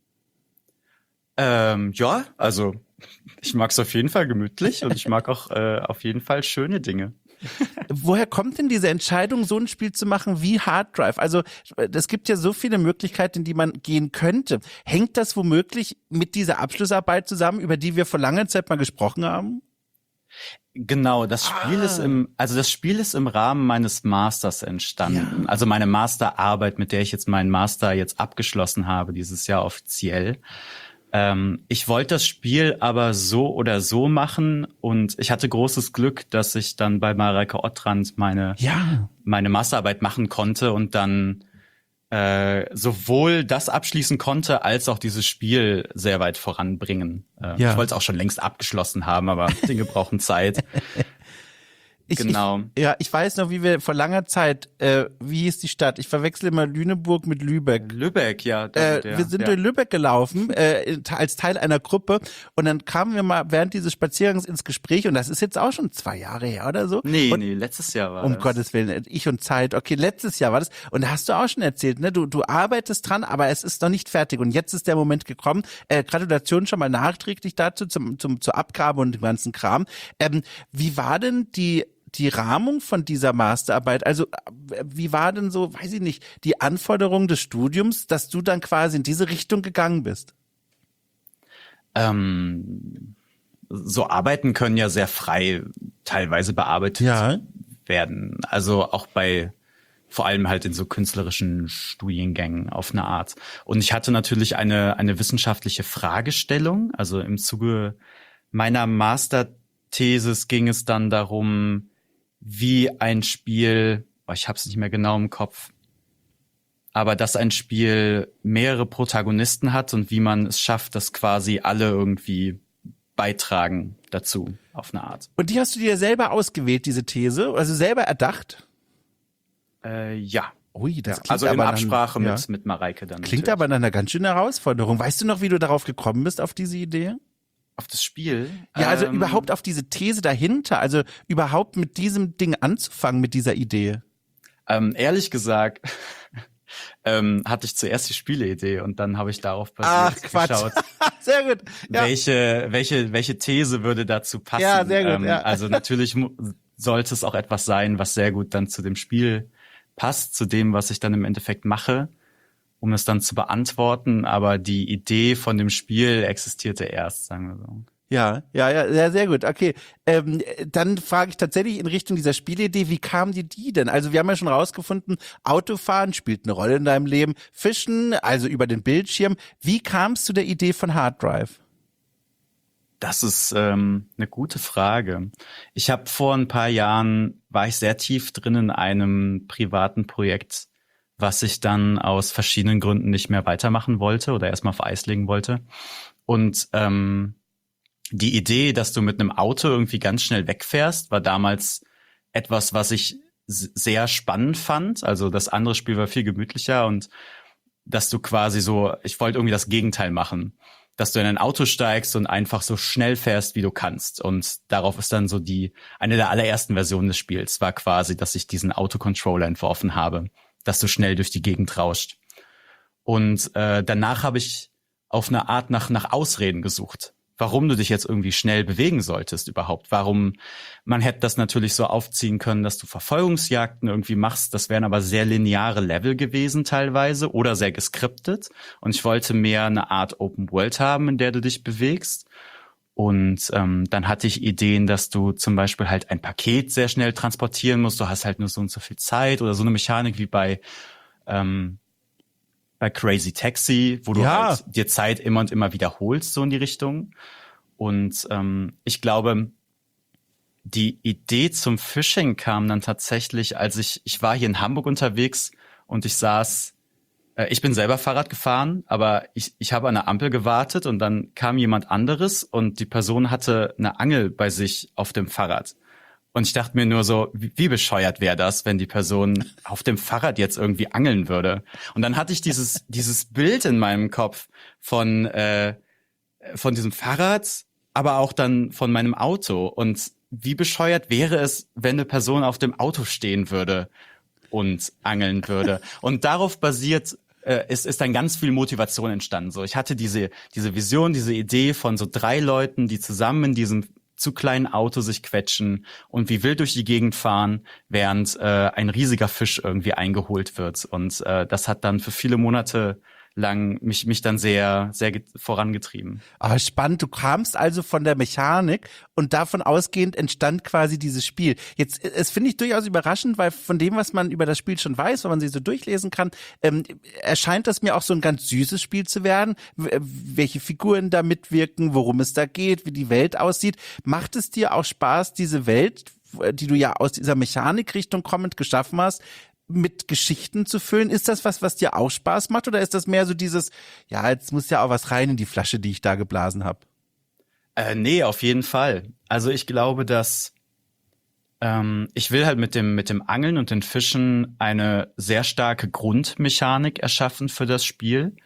Speaker 2: Ja, also ich mag es auf jeden Fall gemütlich und ich mag auch auf jeden Fall schöne Dinge.
Speaker 1: Woher kommt denn diese Entscheidung, so ein Spiel zu machen wie Hard Drive? Also es gibt ja so viele Möglichkeiten, in die man gehen könnte. Hängt das womöglich mit dieser Abschlussarbeit zusammen, über die wir vor langer Zeit mal gesprochen haben?
Speaker 2: Genau, das Spiel ist im Rahmen meines Masters entstanden. Ja. Also meine Masterarbeit, mit der ich jetzt meinen Master jetzt abgeschlossen habe, dieses Jahr offiziell. Ich wollte das Spiel aber so oder so machen und ich hatte großes Glück, dass ich dann bei Mareike Ottrand meine Masterarbeit machen konnte und dann sowohl das abschließen konnte, als auch dieses Spiel sehr weit voranbringen. Ich wollte es auch schon längst abgeschlossen haben, aber Dinge brauchen Zeit. Genau.
Speaker 1: Ich weiß noch, wie wir vor langer Zeit, wie hieß die Stadt? Ich verwechsel immer Lüneburg mit Lübeck.
Speaker 2: Lübeck, ja.
Speaker 1: Wir sind durch Lübeck gelaufen, als Teil einer Gruppe und dann kamen wir mal während dieses Spaziergangs ins Gespräch und das ist jetzt auch schon 2 Jahre her oder so.
Speaker 2: Nee, letztes Jahr war das.
Speaker 1: Um Gottes Willen, ich und Zeit. Okay, letztes Jahr war das. Und da hast du auch schon erzählt, ne? Du arbeitest dran, aber es ist noch nicht fertig und jetzt ist der Moment gekommen. Gratulation schon mal nachträglich dazu zur Abgabe und dem ganzen Kram. Wie war denn die Rahmung von dieser Masterarbeit, also wie war denn so, weiß ich nicht, die Anforderung des Studiums, dass du dann quasi in diese Richtung gegangen bist?
Speaker 2: So Arbeiten können ja sehr frei teilweise bearbeitet werden. Also auch vor allem halt in so künstlerischen Studiengängen auf eine Art. Und ich hatte natürlich eine wissenschaftliche Fragestellung. Also im Zuge meiner Masterthesis ging es dann darum, wie ein Spiel, ich habe es nicht mehr genau im Kopf, aber dass ein Spiel mehrere Protagonisten hat und wie man es schafft, dass quasi alle irgendwie beitragen dazu auf eine Art.
Speaker 1: Und die hast du dir selber ausgewählt, diese These, also selber erdacht?
Speaker 2: Ja.
Speaker 1: Ui, das klingt
Speaker 2: also in
Speaker 1: aber
Speaker 2: Absprache mit Mareike dann.
Speaker 1: Klingt aber nach einer ganz schönen Herausforderung. Weißt du noch, wie du darauf gekommen bist, auf diese Idee?
Speaker 2: Auf das Spiel?
Speaker 1: Ja, also überhaupt auf diese These dahinter, also überhaupt mit diesem Ding anzufangen, mit dieser Idee.
Speaker 2: Ehrlich gesagt hatte ich zuerst die Spieleidee und dann habe ich darauf basiert geschaut.
Speaker 1: Sehr gut. Ja.
Speaker 2: Welche These würde dazu passen?
Speaker 1: Ja, sehr gut.
Speaker 2: Also natürlich sollte es auch etwas sein, was sehr gut dann zu dem Spiel passt, zu dem, was ich dann im Endeffekt mache, um es dann zu beantworten, aber die Idee von dem Spiel existierte erst, sagen wir so.
Speaker 1: Ja, sehr gut. Okay, dann frage ich tatsächlich in Richtung dieser Spielidee, wie kam dir die denn? Also wir haben ja schon rausgefunden, Autofahren spielt eine Rolle in deinem Leben, Fischen, also über den Bildschirm. Wie kamst du der Idee von Hard Drive?
Speaker 2: Das ist eine gute Frage. Ich habe vor ein paar Jahren, war ich sehr tief drin in einem privaten Projekt, was ich dann aus verschiedenen Gründen nicht mehr weitermachen wollte oder erstmal auf Eis legen wollte. Und die Idee, dass du mit einem Auto irgendwie ganz schnell wegfährst, war damals etwas, was ich sehr spannend fand. Also das andere Spiel war viel gemütlicher und dass du quasi so, ich wollte irgendwie das Gegenteil machen, dass du in ein Auto steigst und einfach so schnell fährst, wie du kannst. Und darauf ist dann so eine der allerersten Versionen des Spiels war quasi, dass ich diesen Autocontroller entworfen habe, dass du schnell durch die Gegend rauscht. Und danach habe ich auf eine Art nach Ausreden gesucht, warum du dich jetzt irgendwie schnell bewegen solltest überhaupt. Warum, man hätte das natürlich so aufziehen können, dass du Verfolgungsjagden irgendwie machst. Das wären aber sehr lineare Level gewesen teilweise oder sehr geskriptet. Und ich wollte mehr eine Art Open World haben, in der du dich bewegst. Und dann hatte ich Ideen, dass du zum Beispiel halt ein Paket sehr schnell transportieren musst. Du hast halt nur so und so viel Zeit oder so eine Mechanik wie bei Crazy Taxi, wo du halt dir Zeit immer und immer wiederholst, so in die Richtung. Und ich glaube, die Idee zum Phishing kam dann tatsächlich, als ich war hier in Hamburg unterwegs und ich saß Ich bin selber Fahrrad gefahren, aber ich habe an der Ampel gewartet und dann kam jemand anderes und die Person hatte eine Angel bei sich auf dem Fahrrad. Und ich dachte mir nur so, wie bescheuert wäre das, wenn die Person auf dem Fahrrad jetzt irgendwie angeln würde. Und dann hatte ich dieses Bild in meinem Kopf von diesem Fahrrad, aber auch dann von meinem Auto. Und wie bescheuert wäre es, wenn eine Person auf dem Auto stehen würde und angeln würde. Und darauf basiert ist dann ganz viel Motivation entstanden. So, ich hatte diese Vision, diese Idee von so 3 Leuten, die zusammen in diesem zu kleinen Auto sich quetschen und wie wild durch die Gegend fahren, während ein riesiger Fisch irgendwie eingeholt wird. Und das hat dann für viele Monate lang mich dann sehr, sehr vorangetrieben.
Speaker 1: Ah, spannend. Du kamst also von der Mechanik und davon ausgehend entstand quasi dieses Spiel. Jetzt, es finde ich durchaus überraschend, weil von dem, was man über das Spiel schon weiß, wenn man sich so durchlesen kann, erscheint das mir auch so ein ganz süßes Spiel zu werden. Welche Figuren da mitwirken, worum es da geht, wie die Welt aussieht. Macht es dir auch Spaß, diese Welt, die du ja aus dieser Mechanikrichtung kommend geschaffen hast, mit Geschichten zu füllen? Ist das was dir auch Spaß macht oder ist das mehr so dieses, ja, jetzt muss ja auch was rein in die Flasche, die ich da geblasen habe?
Speaker 2: Nee, auf jeden Fall. Also ich glaube, dass ich will halt mit dem Angeln und den Fischen eine sehr starke Grundmechanik erschaffen für das Spiel,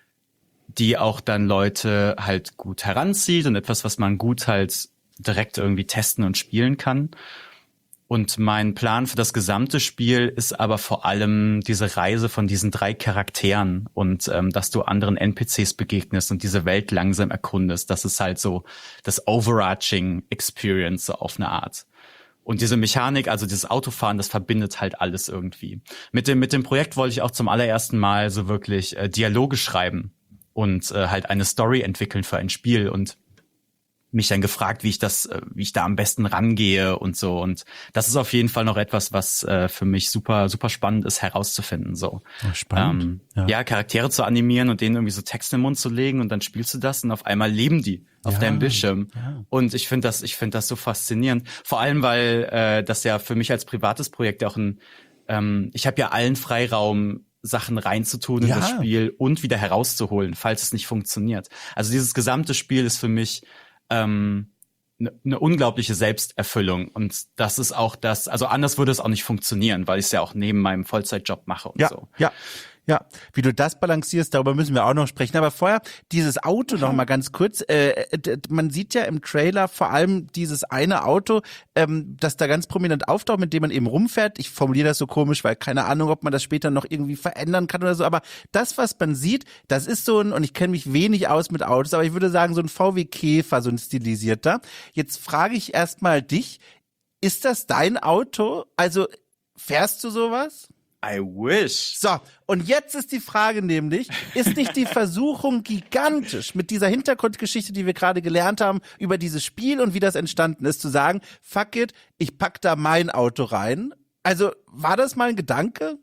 Speaker 2: die auch dann Leute halt gut heranzieht und etwas, was man gut halt direkt irgendwie testen und spielen kann. Und mein Plan für das gesamte Spiel ist aber vor allem diese Reise von diesen 3 Charakteren und dass du anderen NPCs begegnest und diese Welt langsam erkundest. Das ist halt so das Overarching Experience so auf eine Art. Und diese Mechanik, also dieses Autofahren, das verbindet halt alles irgendwie. Mit dem Projekt wollte ich auch zum allerersten Mal so wirklich Dialoge schreiben und halt eine Story entwickeln für ein Spiel und mich dann gefragt, wie ich da am besten rangehe und so. Und das ist auf jeden Fall noch etwas, was für mich super, super spannend ist, herauszufinden, so.
Speaker 1: Oh, spannend.
Speaker 2: Ja, Charaktere zu animieren und denen irgendwie so Text in den Mund zu legen und dann spielst du das und auf einmal leben die auf deinem Bildschirm. Ja. Und ich finde das so faszinierend. Vor allem, weil das ja für mich als privates Projekt auch ich habe ja allen Freiraum, Sachen reinzutun in das Spiel und wieder herauszuholen, falls es nicht funktioniert. Also dieses gesamte Spiel ist für mich eine unglaubliche Selbsterfüllung. Und das ist auch das, also anders würde es auch nicht funktionieren, weil ich es ja auch neben meinem Vollzeitjob mache und so.
Speaker 1: Ja, wie du das balancierst, darüber müssen wir auch noch sprechen. Aber vorher dieses Auto noch mal ganz kurz. Man sieht ja im Trailer vor allem dieses eine Auto, das da ganz prominent auftaucht, mit dem man eben rumfährt. Ich formuliere das so komisch, weil keine Ahnung, ob man das später noch irgendwie verändern kann oder so. Aber das, was man sieht, das ist so ein, und ich kenne mich wenig aus mit Autos, aber ich würde sagen, so ein VW Käfer, so ein stilisierter. Jetzt frage ich erstmal dich, ist das dein Auto? Also fährst du sowas?
Speaker 2: I wish.
Speaker 1: So, und jetzt ist die Frage nämlich, ist nicht die Versuchung gigantisch, mit dieser Hintergrundgeschichte, die wir gerade gelernt haben, über dieses Spiel und wie das entstanden ist, zu sagen, fuck it, ich pack da mein Auto rein? Also, war das mal ein Gedanke?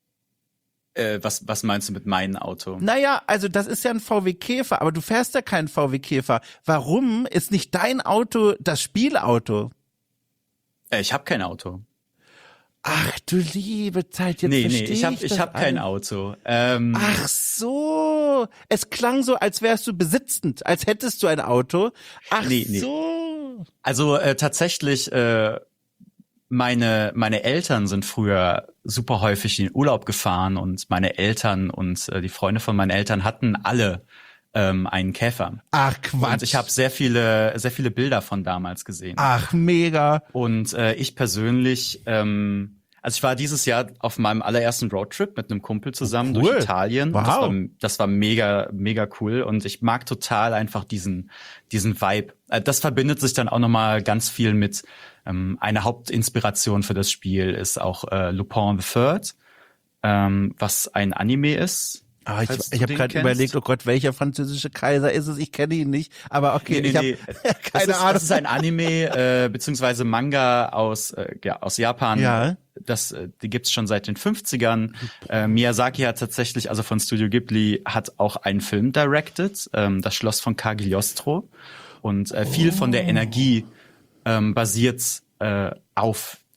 Speaker 2: Was meinst du mit meinem Auto?
Speaker 1: Naja, also das ist ja ein VW Käfer, aber du fährst ja keinen VW Käfer. Warum ist nicht dein Auto das Spielauto?
Speaker 2: Ich habe kein Auto.
Speaker 1: Ach du liebe Zeit, jetzt verstehe
Speaker 2: ich hab kein Auto.
Speaker 1: Ach so, es klang so, als wärst du besitzend, als hättest du ein Auto. Ach so.
Speaker 2: Also tatsächlich, meine Eltern sind früher super häufig in den Urlaub gefahren und meine Eltern und die Freunde von meinen Eltern hatten alle einen Käfer.
Speaker 1: Ach Quatsch.
Speaker 2: Und ich habe sehr viele Bilder von damals gesehen.
Speaker 1: Ach mega.
Speaker 2: Und ich persönlich, also ich war dieses Jahr auf meinem allerersten Roadtrip mit einem Kumpel zusammen durch Italien.
Speaker 1: Wow.
Speaker 2: Das war mega, mega cool und ich mag total einfach diesen Vibe. Das verbindet sich dann auch nochmal ganz viel mit eine Hauptinspiration für das Spiel ist auch Lupin the Third, was ein Anime ist.
Speaker 1: Ah, ich habe gerade überlegt, oh Gott, welcher französische Kaiser ist es? Ich kenne ihn nicht, aber okay, ich habe keine Ahnung.
Speaker 2: Das ist ein Anime beziehungsweise Manga aus Japan.
Speaker 1: Ja.
Speaker 2: Die gibt's schon seit den 50ern. Miyazaki hat tatsächlich, also von Studio Ghibli, hat auch einen Film directed, das Schloss von Cagliostro. Und viel von der Energie basiert auf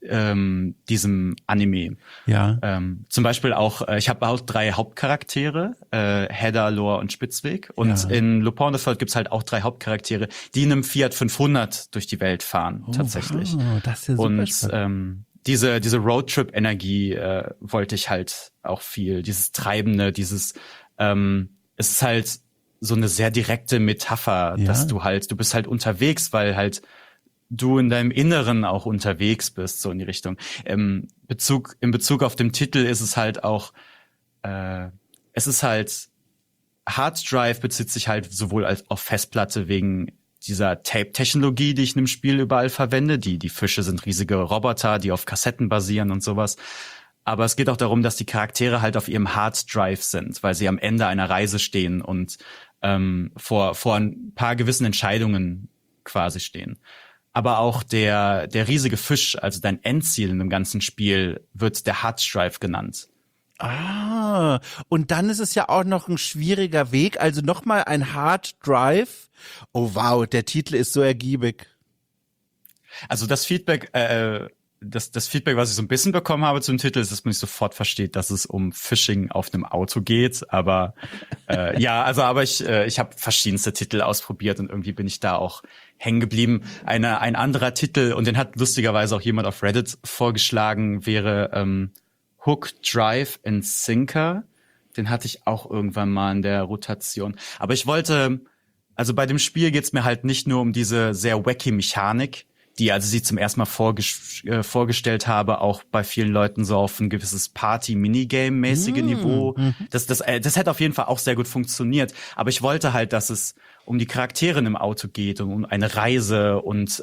Speaker 2: diesem Anime.
Speaker 1: Ja.
Speaker 2: Zum Beispiel auch, ich habe auch 3 Hauptcharaktere, Hedda, Lore und Spitzweg. Und in Lupin the Third gibt's halt auch 3 Hauptcharaktere, die in einem Fiat 500 durch die Welt fahren, tatsächlich.
Speaker 1: Wow, das ist ja super spannend.
Speaker 2: Und diese Roadtrip-Energie wollte ich halt auch viel, dieses Treibende, es ist halt so eine sehr direkte Metapher, dass du bist halt unterwegs, weil halt du in deinem Inneren auch unterwegs bist, so in die Richtung. In Bezug auf den Titel ist es halt auch, es ist halt, Hard Drive bezieht sich halt sowohl auf Festplatte wegen dieser Tape-Technologie, die ich in dem Spiel überall verwende. Die Fische sind riesige Roboter, die auf Kassetten basieren und sowas. Aber es geht auch darum, dass die Charaktere halt auf ihrem Hard Drive sind, weil sie am Ende einer Reise stehen und vor ein paar gewissen Entscheidungen quasi stehen. Aber auch der riesige Fisch, also dein Endziel in dem ganzen Spiel, wird der Hard Drive genannt.
Speaker 1: Ah, und dann ist es ja auch noch ein schwieriger Weg, also nochmal ein Hard Drive. Oh wow, der Titel ist so ergiebig.
Speaker 2: Also das Feedback, das Feedback, was ich so ein bisschen bekommen habe zum Titel, ist, dass man nicht sofort versteht, dass es um Phishing auf einem Auto geht. Aber aber ich habe verschiedenste Titel ausprobiert und irgendwie bin ich da auch hängen geblieben. Ein anderer Titel, und den hat lustigerweise auch jemand auf Reddit vorgeschlagen, wäre Hook, Drive and Sinker. Den hatte ich auch irgendwann mal in der Rotation. Aber ich wollte, also bei dem Spiel geht's mir halt nicht nur um diese sehr wacky Mechanik, die, als ich sie zum ersten Mal vorgestellt habe, auch bei vielen Leuten so auf ein gewisses Party-Minigame-mäßige Niveau. Das hätte auf jeden Fall auch sehr gut funktioniert. Aber ich wollte halt, dass es um die Charaktere im Auto geht, um eine Reise und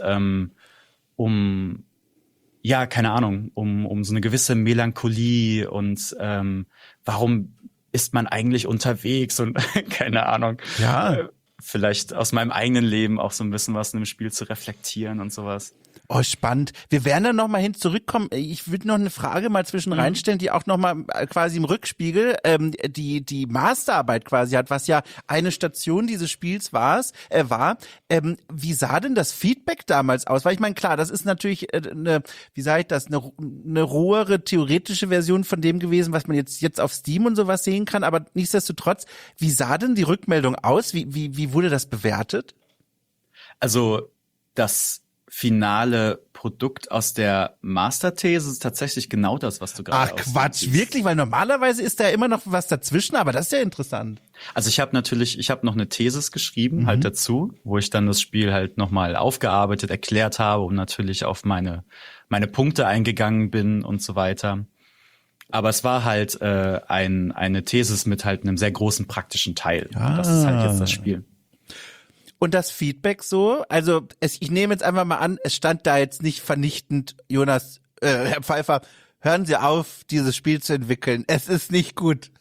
Speaker 2: keine Ahnung, um so eine gewisse Melancholie und warum ist man eigentlich unterwegs und keine Ahnung.
Speaker 1: Ja.
Speaker 2: Vielleicht aus meinem eigenen Leben auch so ein bisschen was in dem Spiel zu reflektieren und sowas.
Speaker 1: Oh, spannend. Wir werden dann nochmal hin zurückkommen. Ich würde noch eine Frage mal zwischen reinstellen, die auch nochmal quasi im Rückspiegel die Masterarbeit quasi hat, was ja eine Station dieses Spiels war. Wie sah denn das Feedback damals aus? Weil ich meine, klar, das ist natürlich eine rohere theoretische Version von dem gewesen, was man jetzt auf Steam und sowas sehen kann, aber nichtsdestotrotz, wie sah denn die Rückmeldung aus? Wie wurde das bewertet?
Speaker 2: Also, das finale Produkt aus der Masterthese ist tatsächlich genau das, was du gerade
Speaker 1: Ach Quatsch, wirklich? Weil normalerweise ist da immer noch was dazwischen, aber das ist ja interessant.
Speaker 2: Also ich habe noch eine Thesis geschrieben halt dazu, wo ich dann das Spiel halt nochmal aufgearbeitet, erklärt habe und natürlich auf meine Punkte eingegangen bin und so weiter. Aber es war halt eine Thesis mit halt einem sehr großen praktischen Teil. Und das ist halt jetzt das Spiel.
Speaker 1: Und das Feedback so, also ich nehme jetzt einfach mal an, es stand da jetzt nicht vernichtend, Jonas, Herr Pfeiffer, hören Sie auf, dieses Spiel zu entwickeln. Es ist nicht gut.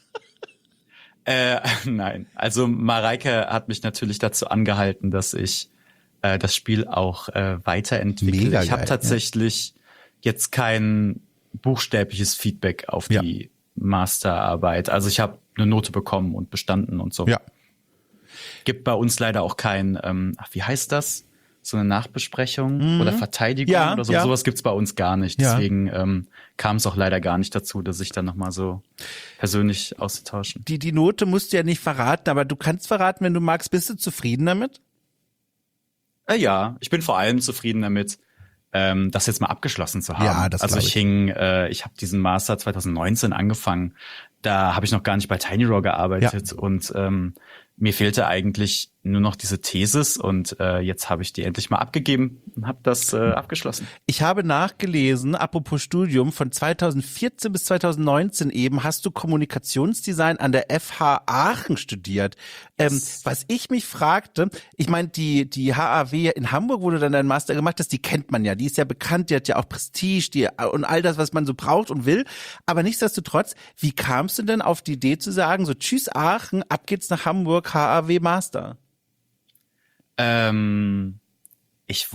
Speaker 2: Nein, also Mareike hat mich natürlich dazu angehalten, dass ich das Spiel auch weiterentwickle.
Speaker 1: Mega
Speaker 2: ich habe
Speaker 1: geil,
Speaker 2: tatsächlich jetzt kein buchstäbliches Feedback auf die Masterarbeit. Also ich habe eine Note bekommen und bestanden und so.
Speaker 1: Ja.
Speaker 2: Gibt bei uns leider auch kein, wie heißt das? So eine Nachbesprechung oder Verteidigung oder so. Sowas gibt's bei uns gar nicht. Deswegen kam es auch leider gar nicht dazu, dass sich dann nochmal so persönlich auszutauschen.
Speaker 1: Die Note musst du ja nicht verraten, aber du kannst verraten, wenn du magst. Bist du zufrieden damit?
Speaker 2: Ja, ich bin vor allem zufrieden damit, das jetzt mal abgeschlossen zu haben.
Speaker 1: Ja, das
Speaker 2: also ich habe diesen Master 2019 angefangen. Da habe ich noch gar nicht bei Tiny Raw gearbeitet und mir fehlte eigentlich nur noch diese Thesis und jetzt habe ich die endlich mal abgegeben und habe das abgeschlossen.
Speaker 1: Ich habe nachgelesen, apropos Studium, von 2014 bis 2019 eben hast du Kommunikationsdesign an der FH Aachen studiert. Was ich mich fragte, ich meine, die HAW in Hamburg, wo du dann deinen Master gemacht hast, die kennt man ja, die ist ja bekannt, die hat ja auch Prestige und all das, was man so braucht und will. Aber nichtsdestotrotz, wie kamst du denn auf die Idee zu sagen, so tschüss Aachen, ab geht's nach Hamburg, HAW Master?
Speaker 2: Ich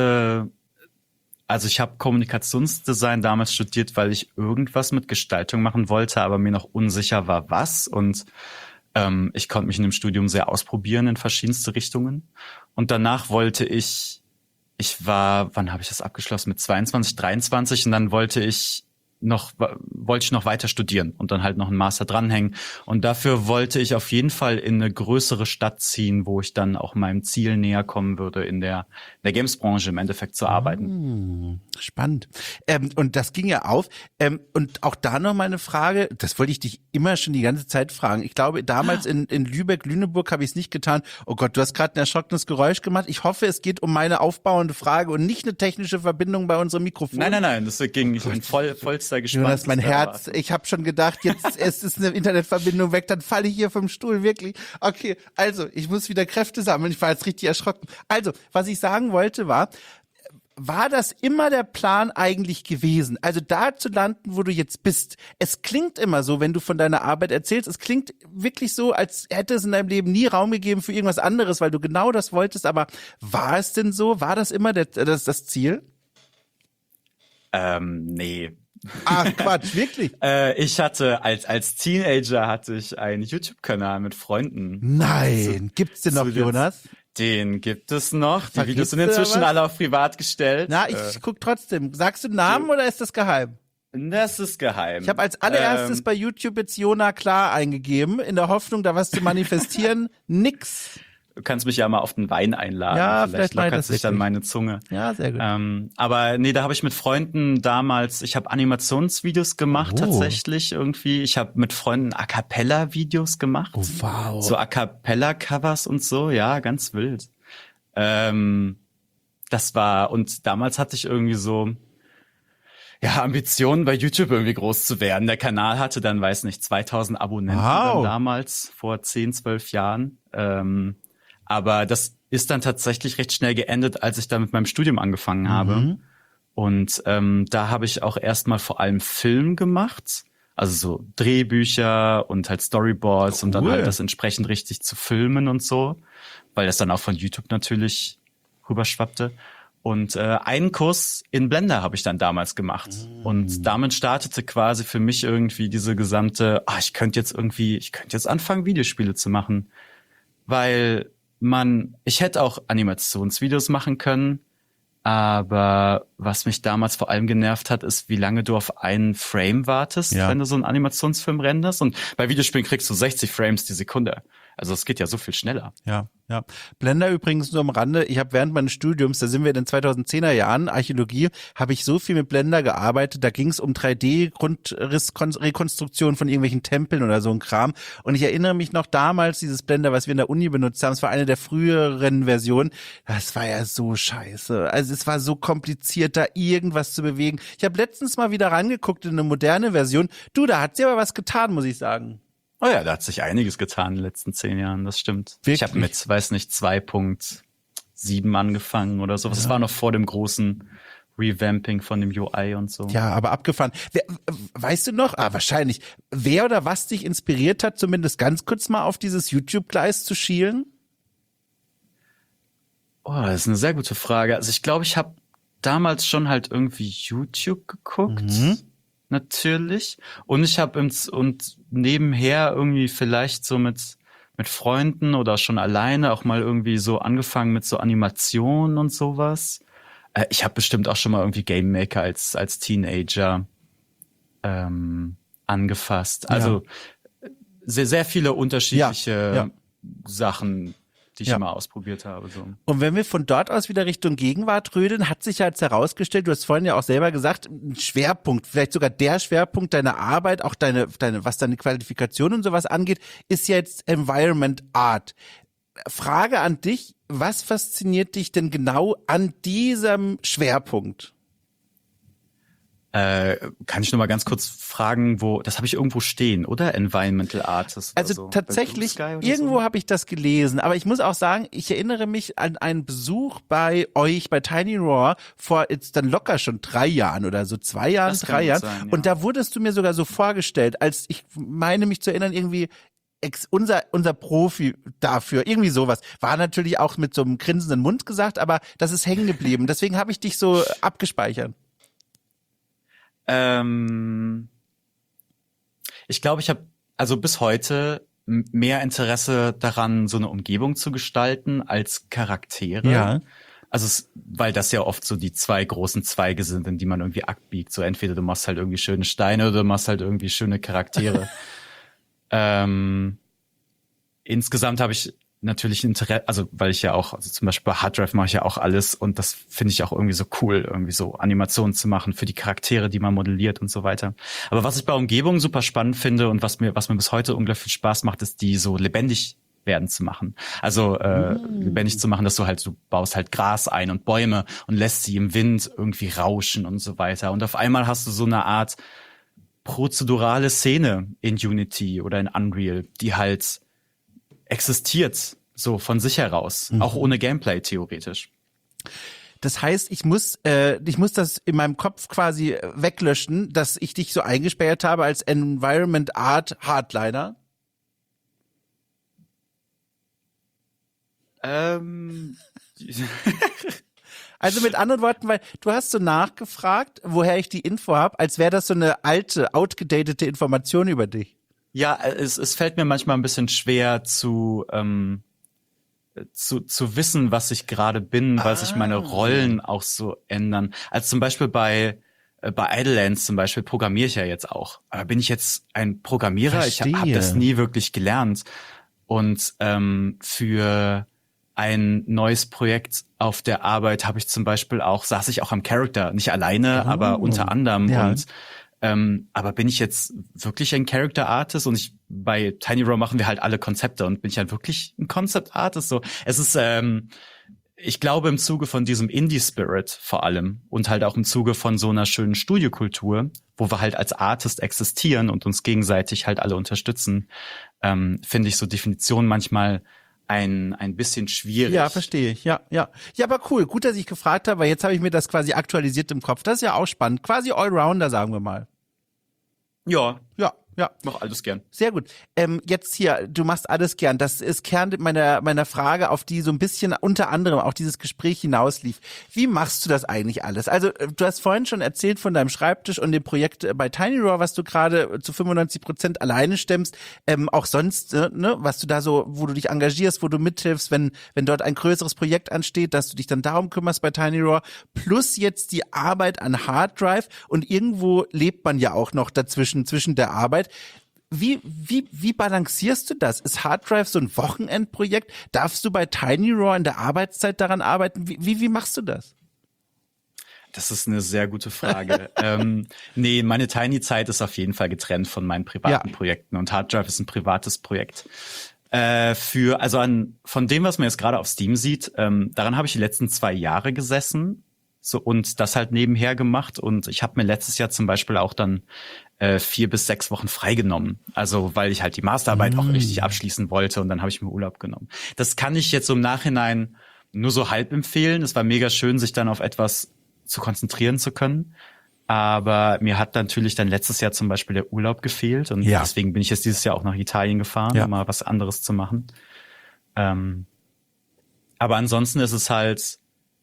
Speaker 2: habe Kommunikationsdesign damals studiert, weil ich irgendwas mit Gestaltung machen wollte, aber mir noch unsicher war, was. Und ich konnte mich in dem Studium sehr ausprobieren in verschiedenste Richtungen. Und danach wollte ich wann habe ich das abgeschlossen? Mit 22, 23 und dann wollte ich noch weiter studieren und dann halt noch einen Master dranhängen. Und dafür wollte ich auf jeden Fall in eine größere Stadt ziehen, wo ich dann auch meinem Ziel näher kommen würde, in der Games-Branche im Endeffekt zu arbeiten.
Speaker 1: Spannend. Und das ging ja auf. Und auch da noch mal eine Frage, das wollte ich dich immer schon die ganze Zeit fragen. Ich glaube, damals in Lübeck, Lüneburg habe ich es nicht getan. Oh Gott, du hast gerade ein erschrockenes Geräusch gemacht. Ich hoffe, es geht um meine aufbauende Frage und nicht eine technische Verbindung bei unserem Mikrofon.
Speaker 2: Nein, das ging, ich bin vollster gespannt.
Speaker 1: Jonas, mein Herz, ich habe schon gedacht, jetzt es ist eine Internetverbindung weg, dann falle ich hier vom Stuhl, wirklich. Okay, also, ich muss wieder Kräfte sammeln, ich war jetzt richtig erschrocken. Also, was ich sagen wollte war das immer der Plan eigentlich gewesen? Also da zu landen, wo du jetzt bist. Es klingt immer so, wenn du von deiner Arbeit erzählst, es klingt wirklich so, als hätte es in deinem Leben nie Raum gegeben für irgendwas anderes, weil du genau das wolltest, aber war es denn so? War das immer das Ziel?
Speaker 2: Nee.
Speaker 1: Ach Quatsch, wirklich?
Speaker 2: Ich hatte als Teenager hatte ich einen YouTube-Kanal mit Freunden.
Speaker 1: Nein, gibt's den noch, Jonas?
Speaker 2: Den gibt es noch. Die Videos sind
Speaker 1: Vergisst du
Speaker 2: inzwischen
Speaker 1: was?
Speaker 2: alle auf privat gestellt.
Speaker 1: Na, ich guck trotzdem. Sagst du Namen oder ist das geheim?
Speaker 2: Das ist geheim.
Speaker 1: Ich habe als allererstes bei YouTube jetzt Jona Klar eingegeben, in der Hoffnung, da was zu manifestieren. Nix.
Speaker 2: Du kannst mich ja mal auf den Wein einladen.
Speaker 1: Ja,
Speaker 2: vielleicht
Speaker 1: leider
Speaker 2: lockert sich dann meine Zunge.
Speaker 1: Ja, sehr gut.
Speaker 2: Aber nee, da habe ich mit Freunden damals, ich habe Animationsvideos gemacht tatsächlich irgendwie. Ich habe mit Freunden A-Cappella-Videos gemacht.
Speaker 1: Oh, wow.
Speaker 2: So A-Cappella-Covers und so, ja, ganz wild. Das war, und damals hatte ich irgendwie so, ja, Ambitionen bei YouTube irgendwie groß zu werden. Der Kanal hatte dann, weiß nicht, 2000 Abonnenten dann damals, vor 10, 12 Jahren. Aber das ist dann tatsächlich recht schnell geendet, als ich dann mit meinem Studium angefangen habe. Und da habe ich auch erstmal vor allem Film gemacht. Also so Drehbücher und halt Storyboards und dann halt das entsprechend richtig zu filmen und so. Weil das dann auch von YouTube natürlich rüberschwappte. Und einen Kurs in Blender habe ich dann damals gemacht. Und damit startete quasi für mich irgendwie diese gesamte, ich könnte jetzt anfangen, Videospiele zu machen. Weil ich hätte auch Animationsvideos machen können, aber was mich damals vor allem genervt hat, ist, wie lange du auf einen Frame wartest, wenn du so einen Animationsfilm renderst. Und bei Videospielen kriegst du 60 Frames die Sekunde. Also es geht ja so viel schneller.
Speaker 1: Ja. Blender übrigens nur am Rande. Ich habe während meines Studiums, da sind wir in den 2010er Jahren, Archäologie, habe ich so viel mit Blender gearbeitet. Da ging es um 3D-Grundrissrekonstruktion von irgendwelchen Tempeln oder so ein Kram. Und ich erinnere mich noch damals, dieses Blender, was wir in der Uni benutzt haben, es war eine der früheren Versionen. Das war ja so scheiße. Also es war so kompliziert, da irgendwas zu bewegen. Ich habe letztens mal wieder rangeguckt in eine moderne Version. Du, da hat sie aber was getan, muss ich sagen.
Speaker 2: Oh ja, da hat sich einiges getan in den letzten 10 Jahren, das stimmt.
Speaker 1: Wirklich?
Speaker 2: Ich habe mit, 2.7 angefangen oder so. Das war noch vor dem großen Revamping von dem UI und so.
Speaker 1: Ja, aber abgefahren. Weißt du noch? Wahrscheinlich. Wer oder was dich inspiriert hat, zumindest ganz kurz mal auf dieses YouTube-Gleis zu schielen?
Speaker 2: Das ist eine sehr gute Frage. Also ich glaube, ich habe damals schon halt irgendwie YouTube geguckt. Natürlich. Und ich habe und nebenher irgendwie vielleicht so mit Freunden oder schon alleine auch mal irgendwie so angefangen mit so Animationen und sowas. Ich habe bestimmt auch schon mal irgendwie Game Maker als Teenager angefasst. Also sehr, sehr viele unterschiedliche Sachen, die ich immer ausprobiert habe. So.
Speaker 1: Und wenn wir von dort aus wieder Richtung Gegenwart rödeln, hat sich ja jetzt herausgestellt, du hast vorhin ja auch selber gesagt, ein Schwerpunkt, vielleicht sogar der Schwerpunkt deiner Arbeit, auch was deine Qualifikation und sowas angeht, ist jetzt Environment Art. Frage an dich, was fasziniert dich denn genau an diesem Schwerpunkt?
Speaker 2: Kann ich noch mal ganz kurz fragen, das habe ich irgendwo stehen, oder? Environmental Artist.
Speaker 1: Also
Speaker 2: so.
Speaker 1: tatsächlich, irgendwo habe ich das gelesen, aber ich muss auch sagen, ich erinnere mich an einen Besuch bei euch, bei Tiny Roar, vor jetzt dann locker schon 3 Jahren oder so, 2 Jahren,
Speaker 2: Das
Speaker 1: 3 Jahren.
Speaker 2: Sein, ja.
Speaker 1: Und da wurdest du mir sogar so vorgestellt, als ich meine mich zu erinnern, irgendwie unser Profi dafür, irgendwie sowas. War natürlich auch mit so einem grinsenden Mund gesagt, aber das ist hängen geblieben. Deswegen habe ich dich so abgespeichert.
Speaker 2: Ich glaube, ich habe also bis heute mehr Interesse daran, so eine Umgebung zu gestalten als Charaktere.
Speaker 1: Ja.
Speaker 2: weil das ja oft so die zwei großen Zweige sind, in die man irgendwie abbiegt. So entweder du machst halt irgendwie schöne Steine oder du machst halt irgendwie schöne Charaktere. Insgesamt habe ich natürlich Interesse, also weil ich ja auch, also zum Beispiel bei Hard Drive mache ich ja auch alles und das finde ich auch irgendwie so cool, irgendwie so Animationen zu machen für die Charaktere, die man modelliert und so weiter. Aber was ich bei Umgebungen super spannend finde und was mir bis heute unglaublich viel Spaß macht, ist die so lebendig werden zu machen. Also lebendig zu machen, dass du baust halt Gras ein und Bäume und lässt sie im Wind irgendwie rauschen und so weiter. Und auf einmal hast du so eine Art prozedurale Szene in Unity oder in Unreal, die halt existiert, so von sich heraus, auch ohne Gameplay theoretisch.
Speaker 1: Das heißt, ich muss das in meinem Kopf quasi weglöschen, dass ich dich so eingesperrt habe als Environment Art Hardliner. Also mit anderen Worten, weil du hast so nachgefragt, woher ich die Info habe, als wäre das so eine alte, outgedatete Information über dich.
Speaker 2: Ja, es fällt mir manchmal ein bisschen schwer zu wissen, was ich gerade bin, weil sich meine Rollen auch so ändern. Also zum Beispiel bei Idlelands zum Beispiel programmiere ich ja jetzt auch. Aber bin ich jetzt ein Programmierer?
Speaker 1: Verstehe.
Speaker 2: Ich habe das nie wirklich gelernt. Und für ein neues Projekt auf der Arbeit habe ich zum Beispiel saß ich auch am Character, nicht alleine, aber unter anderem.
Speaker 1: Ja.
Speaker 2: Und aber bin ich jetzt wirklich ein Character Artist? Und bei Tiny Row machen wir halt alle Konzepte und bin ich halt wirklich ein Concept Artist? So, es ist, ich glaube im Zuge von diesem Indie Spirit vor allem und halt auch im Zuge von so einer schönen Studiokultur, wo wir halt als Artist existieren und uns gegenseitig halt alle unterstützen, finde ich so Definitionen manchmal ein bisschen schwierig.
Speaker 1: Ja, verstehe ich. Ja, ja. Ja, aber cool. Gut, dass ich gefragt habe, weil jetzt habe ich mir das quasi aktualisiert im Kopf. Das ist ja auch spannend. Quasi Allrounder, sagen wir mal.
Speaker 2: Ja,
Speaker 1: Ja, ja.
Speaker 2: mach alles gern.
Speaker 1: Sehr gut. Jetzt hier, du machst alles gern. Das ist Kern meiner Frage, auf die so ein bisschen unter anderem auch dieses Gespräch hinauslief. Wie machst du das eigentlich alles? Also du hast vorhin schon erzählt von deinem Schreibtisch und dem Projekt bei Tiny Row, was du gerade zu 95% alleine stemmst. Auch sonst, ne, was du da so, wo du dich engagierst, wo du mithilfst, wenn dort ein größeres Projekt ansteht, dass du dich dann darum kümmerst bei Tiny Row. Plus jetzt die Arbeit an Hard Drive und irgendwo lebt man ja auch noch dazwischen, zwischen der Arbeit. Wie balancierst du das? Ist Hard Drive so ein Wochenendprojekt? Darfst du bei Tiny Row in der Arbeitszeit daran arbeiten? Wie machst du das?
Speaker 2: Das ist eine sehr gute Frage. Nee, meine Tiny-Zeit ist auf jeden Fall getrennt von meinen privaten Projekten und Hard Drive ist ein privates Projekt. Von dem, was man jetzt gerade auf Steam sieht, daran habe ich die letzten 2 Jahre gesessen so und das halt nebenher gemacht und ich habe mir letztes Jahr zum Beispiel auch dann 4 bis 6 Wochen freigenommen. Also weil ich halt die Masterarbeit auch richtig abschließen wollte und dann habe ich mir Urlaub genommen. Das kann ich jetzt so im Nachhinein nur so halb empfehlen. Es war mega schön, sich dann auf etwas zu konzentrieren zu können. Aber mir hat natürlich dann letztes Jahr zum Beispiel der Urlaub gefehlt und deswegen bin ich jetzt dieses Jahr auch nach Italien gefahren, um mal was anderes zu machen. Aber ansonsten ist es halt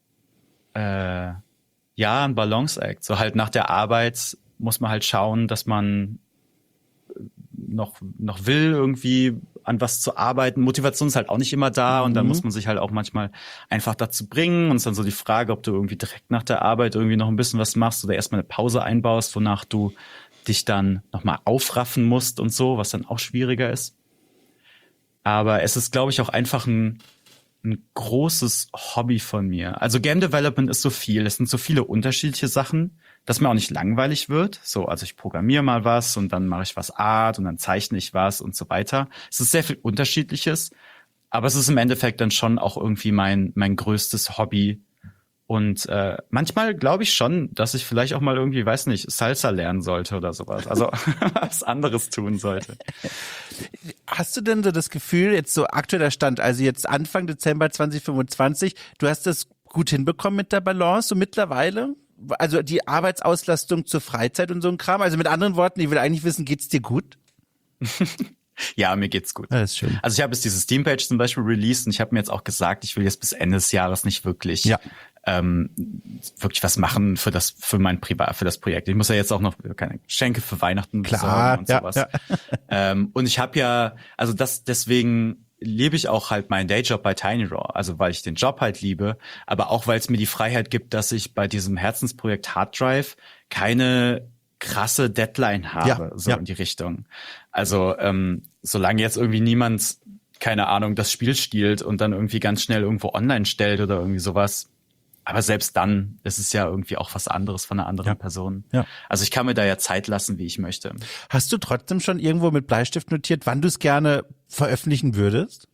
Speaker 2: ein Balance-Act. So halt nach der Arbeit muss man halt schauen, dass man noch will, irgendwie an was zu arbeiten. Motivation ist halt auch nicht immer da und dann muss man sich halt auch manchmal einfach dazu bringen. Und es ist dann so die Frage, ob du irgendwie direkt nach der Arbeit irgendwie noch ein bisschen was machst oder erstmal eine Pause einbaust, wonach du dich dann nochmal aufraffen musst und so, was dann auch schwieriger ist. Aber es ist, glaube ich, auch einfach ein großes Hobby von mir. Also Game Development ist so viel. Es sind so viele unterschiedliche Sachen, dass mir auch nicht langweilig wird. So, also ich programmiere mal was und dann mache ich was Art und dann zeichne ich was und so weiter. Es ist sehr viel Unterschiedliches, aber es ist im Endeffekt dann schon auch irgendwie mein größtes Hobby. Und manchmal glaube ich schon, dass ich vielleicht auch mal irgendwie, weiß nicht, Salsa lernen sollte oder sowas. Also was anderes tun sollte.
Speaker 1: Hast du denn so das Gefühl, jetzt so aktueller Stand, also jetzt Anfang Dezember 2025, du hast das gut hinbekommen mit der Balance so mittlerweile? Also die Arbeitsauslastung zur Freizeit und so ein Kram? Also mit anderen Worten, ich will eigentlich wissen, geht's dir gut?
Speaker 2: Ja, mir geht's gut.
Speaker 1: Das ist schön.
Speaker 2: Also ich habe jetzt diese Steam-Page zum Beispiel released und ich habe mir jetzt auch gesagt, ich will jetzt bis Ende des Jahres nicht wirklich wirklich was machen für das Projekt. Ich muss ja jetzt auch noch keine Geschenke für Weihnachten besorgen und sowas. Ja. Und ich habe deswegen liebe ich auch halt meinen Dayjob bei TinyRaw. Also weil ich den Job halt liebe, aber auch weil es mir die Freiheit gibt, dass ich bei diesem Herzensprojekt Hard Drive keine krasse Deadline habe, in die Richtung. Also solange jetzt irgendwie niemand, keine Ahnung, das Spiel stiehlt und dann irgendwie ganz schnell irgendwo online stellt oder irgendwie sowas. Aber selbst dann ist es ja irgendwie auch was anderes von einer anderen Person. Ja. Also ich kann mir da ja Zeit lassen, wie ich möchte.
Speaker 1: Hast du trotzdem schon irgendwo mit Bleistift notiert, wann du es gerne veröffentlichen würdest?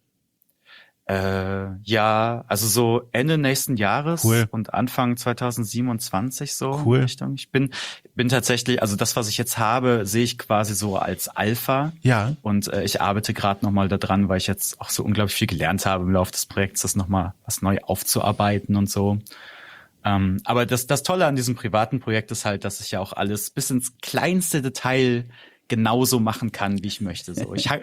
Speaker 2: Ja, also so Ende nächsten Jahres und Anfang 2027 so in Richtung. Ich bin tatsächlich, also das, was ich jetzt habe, sehe ich quasi so als Alpha. Ja. Und ich arbeite gerade nochmal daran, weil ich jetzt auch so unglaublich viel gelernt habe im Laufe des Projekts, das nochmal was neu aufzuarbeiten und so. Aber das Tolle an diesem privaten Projekt ist halt, dass ich ja auch alles bis ins kleinste Detail genauso machen kann, wie ich möchte. So, ich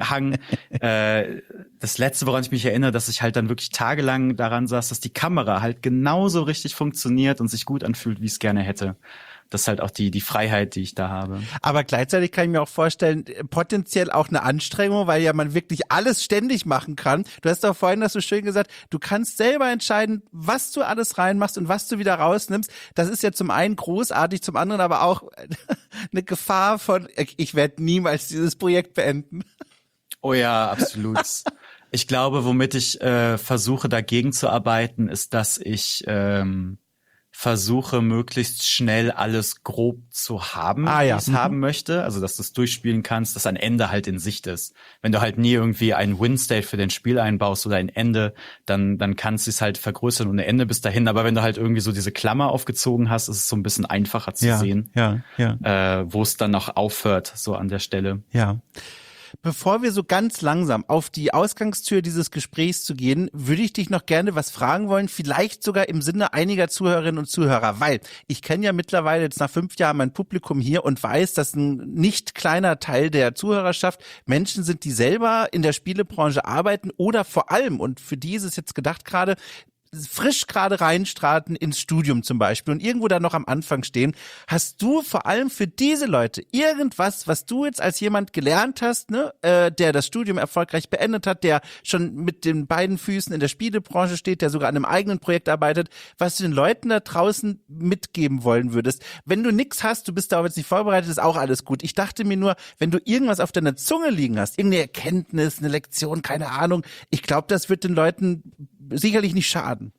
Speaker 2: das Letzte, woran ich mich erinnere, dass ich halt dann wirklich tagelang daran saß, dass die Kamera halt genauso richtig funktioniert und sich gut anfühlt, wie ich es gerne hätte. Das ist halt auch die Freiheit, die ich da habe.
Speaker 1: Aber gleichzeitig kann ich mir auch vorstellen, potenziell auch eine Anstrengung, weil ja man wirklich alles ständig machen kann. Du hast doch vorhin das so schön gesagt, du kannst selber entscheiden, was du alles reinmachst und was du wieder rausnimmst. Das ist ja zum einen großartig, zum anderen aber auch eine Gefahr von, ich werde niemals dieses Projekt beenden.
Speaker 2: Oh ja, absolut. Ich glaube, womit ich versuche dagegen zu arbeiten, ist, dass ich versuche, möglichst schnell alles grob zu haben, wie ich es haben möchte. Also, dass du es durchspielen kannst, dass ein Ende halt in Sicht ist. Wenn du halt nie irgendwie einen Win-State für dein Spiel einbaust oder ein Ende, dann kannst du es halt vergrößern und ein Ende bis dahin. Aber wenn du halt irgendwie so diese Klammer aufgezogen hast, ist es so ein bisschen einfacher zu sehen, wo es dann noch aufhört, so an der Stelle.
Speaker 1: Ja. Bevor wir so ganz langsam auf die Ausgangstür dieses Gesprächs zu gehen, würde ich dich noch gerne was fragen wollen, vielleicht sogar im Sinne einiger Zuhörerinnen und Zuhörer, weil ich kenne ja mittlerweile jetzt nach 5 Jahren mein Publikum hier und weiß, dass ein nicht kleiner Teil der Zuhörerschaft Menschen sind, die selber in der Spielebranche arbeiten oder vor allem, und für die ist es jetzt gedacht gerade, frisch gerade reinstraten ins Studium zum Beispiel und irgendwo da noch am Anfang stehen. Hast du vor allem für diese Leute irgendwas, was du jetzt als jemand gelernt hast, ne, der das Studium erfolgreich beendet hat, der schon mit den beiden Füßen in der Spielebranche steht, der sogar an einem eigenen Projekt arbeitet, was du den Leuten da draußen mitgeben wollen würdest? Wenn du nix hast, du bist darauf jetzt nicht vorbereitet, ist auch alles gut. Ich dachte mir nur, wenn du irgendwas auf deiner Zunge liegen hast, irgendeine Erkenntnis, eine Lektion, keine Ahnung, ich glaube, das wird den Leuten sicherlich nicht schaden.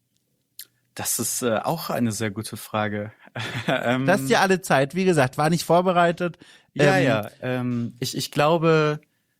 Speaker 2: Das ist auch eine sehr gute Frage.
Speaker 1: Das ist ja alle Zeit. Wie gesagt, war nicht vorbereitet.
Speaker 2: Ich glaube,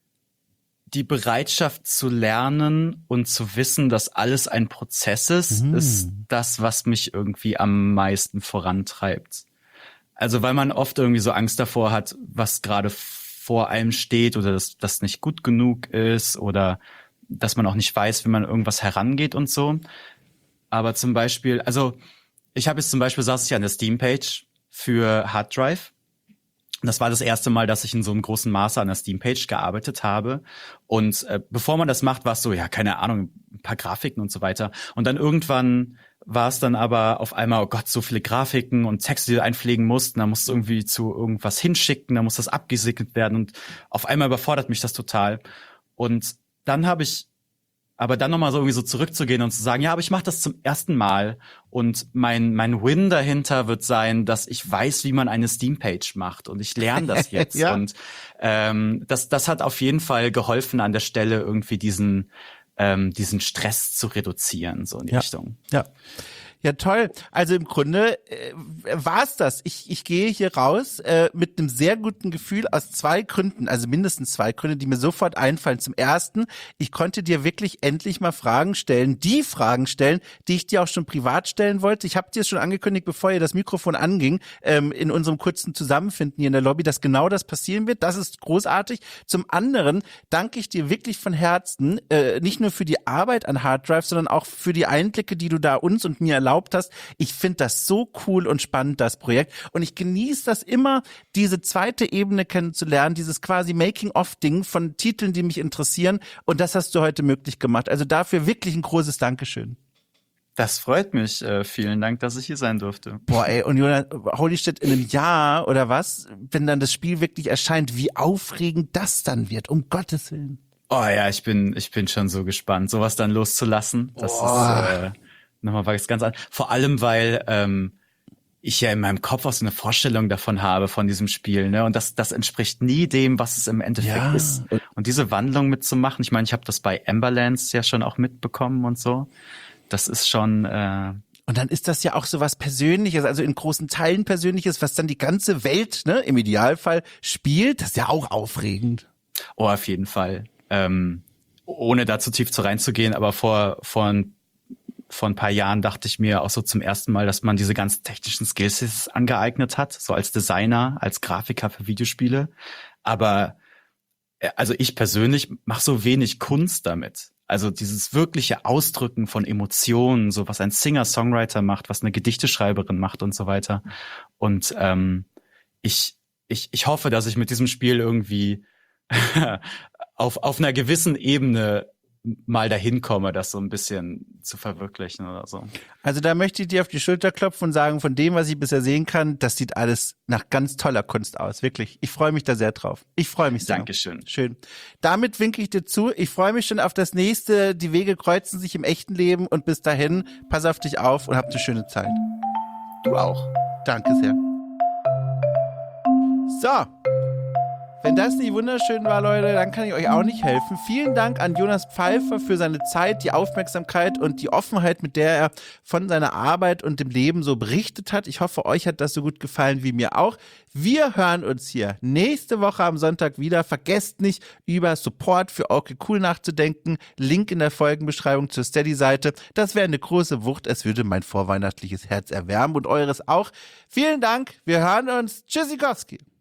Speaker 2: die Bereitschaft zu lernen und zu wissen, dass alles ein Prozess ist das, was mich irgendwie am meisten vorantreibt. Also weil man oft irgendwie so Angst davor hat, was gerade vor einem steht oder dass das nicht gut genug ist oder dass man auch nicht weiß, wie man irgendwas herangeht und so. Aber zum Beispiel, also ich habe jetzt zum Beispiel, saß ich an der Steam-Page für Hard Drive. Das war das erste Mal, dass ich in so einem großen Maße an der Steam-Page gearbeitet habe. Und bevor man das macht, war es so, ja, keine Ahnung, ein paar Grafiken und so weiter. Und dann irgendwann war es dann aber auf einmal, oh Gott, so viele Grafiken und Texte, die du einpflegen musst. Da musst du irgendwie zu irgendwas hinschicken, da muss das abgesegnet werden. Und auf einmal überfordert mich das total. Und dann habe ich aber dann nochmal so irgendwie so zurückzugehen und zu sagen, ja, aber ich mache das zum ersten Mal und mein Win dahinter wird sein, dass ich weiß, wie man eine Steam-Page macht und ich lerne das jetzt. Und das hat auf jeden Fall geholfen, an der Stelle irgendwie diesen Stress zu reduzieren, so in die Richtung.
Speaker 1: Ja. Ja, toll. Also im Grunde war's das. Ich gehe hier raus mit einem sehr guten Gefühl aus 2 Gründen, also mindestens 2 Gründe, die mir sofort einfallen. Zum Ersten, ich konnte dir wirklich endlich mal Fragen stellen, die ich dir auch schon privat stellen wollte. Ich habe dir schon angekündigt, bevor ihr das Mikrofon anging, in unserem kurzen Zusammenfinden hier in der Lobby, dass genau das passieren wird. Das ist großartig. Zum anderen danke ich dir wirklich von Herzen, nicht nur für die Arbeit an Hard Drive, sondern auch für die Einblicke, die du da uns und mir erlaubt hast. Ich finde das so cool und spannend, das Projekt. Und ich genieße das immer, diese zweite Ebene kennenzulernen, dieses quasi Making-of-Ding von Titeln, die mich interessieren. Und das hast du heute möglich gemacht. Also dafür wirklich ein großes Dankeschön.
Speaker 2: Das freut mich. Vielen Dank, dass ich hier sein durfte.
Speaker 1: Boah, ey, und Jonas, holy shit, in einem Jahr oder was, wenn dann das Spiel wirklich erscheint, wie aufregend das dann wird, um Gottes Willen.
Speaker 2: Oh ja, ich bin schon so gespannt, sowas dann loszulassen. Das ist nochmal was ganz anderes. Vor allem, weil ich ja in meinem Kopf auch so eine Vorstellung davon habe, von diesem Spiel, ne? Und das entspricht nie dem, was es im Endeffekt ist. Und diese Wandlung mitzumachen, ich meine, ich habe das bei Emberlands ja schon auch mitbekommen und so. Das ist schon
Speaker 1: Und dann ist das ja auch so was Persönliches, also in großen Teilen Persönliches, was dann die ganze Welt, ne, im Idealfall spielt. Das ist ja auch aufregend.
Speaker 2: Oh, auf jeden Fall. Ohne da zu tief reinzugehen, aber vor ein paar Jahren dachte ich mir auch so zum ersten Mal, dass man diese ganzen technischen Skills angeeignet hat, so als Designer, als Grafiker für Videospiele. Aber also ich persönlich mache so wenig Kunst damit. Also dieses wirkliche Ausdrücken von Emotionen, so was ein Singer-Songwriter macht, was eine Gedichteschreiberin macht und so weiter. Und ich hoffe, dass ich mit diesem Spiel irgendwie auf einer gewissen Ebene mal dahin komme, das so ein bisschen zu verwirklichen oder so.
Speaker 1: Also da möchte ich dir auf die Schulter klopfen und sagen, von dem, was ich bisher sehen kann, das sieht alles nach ganz toller Kunst aus. Wirklich. Ich freue mich da sehr drauf. Ich freue mich sehr.
Speaker 2: Dankeschön.
Speaker 1: Schön. Damit winke ich dir zu. Ich freue mich schon auf das nächste. Die Wege kreuzen sich im echten Leben und bis dahin, pass auf dich auf und hab eine schöne Zeit.
Speaker 2: Du auch.
Speaker 1: Danke sehr. So. Wenn das nicht wunderschön war, Leute, dann kann ich euch auch nicht helfen. Vielen Dank an Jonas Pfeiffer für seine Zeit, die Aufmerksamkeit und die Offenheit, mit der er von seiner Arbeit und dem Leben so berichtet hat. Ich hoffe, euch hat das so gut gefallen wie mir auch. Wir hören uns hier nächste Woche am Sonntag wieder. Vergesst nicht, über Support für Okay Cool nachzudenken. Link in der Folgenbeschreibung zur Steady-Seite. Das wäre eine große Wucht. Es würde mein vorweihnachtliches Herz erwärmen und eures auch. Vielen Dank. Wir hören uns. Tschüssikowski.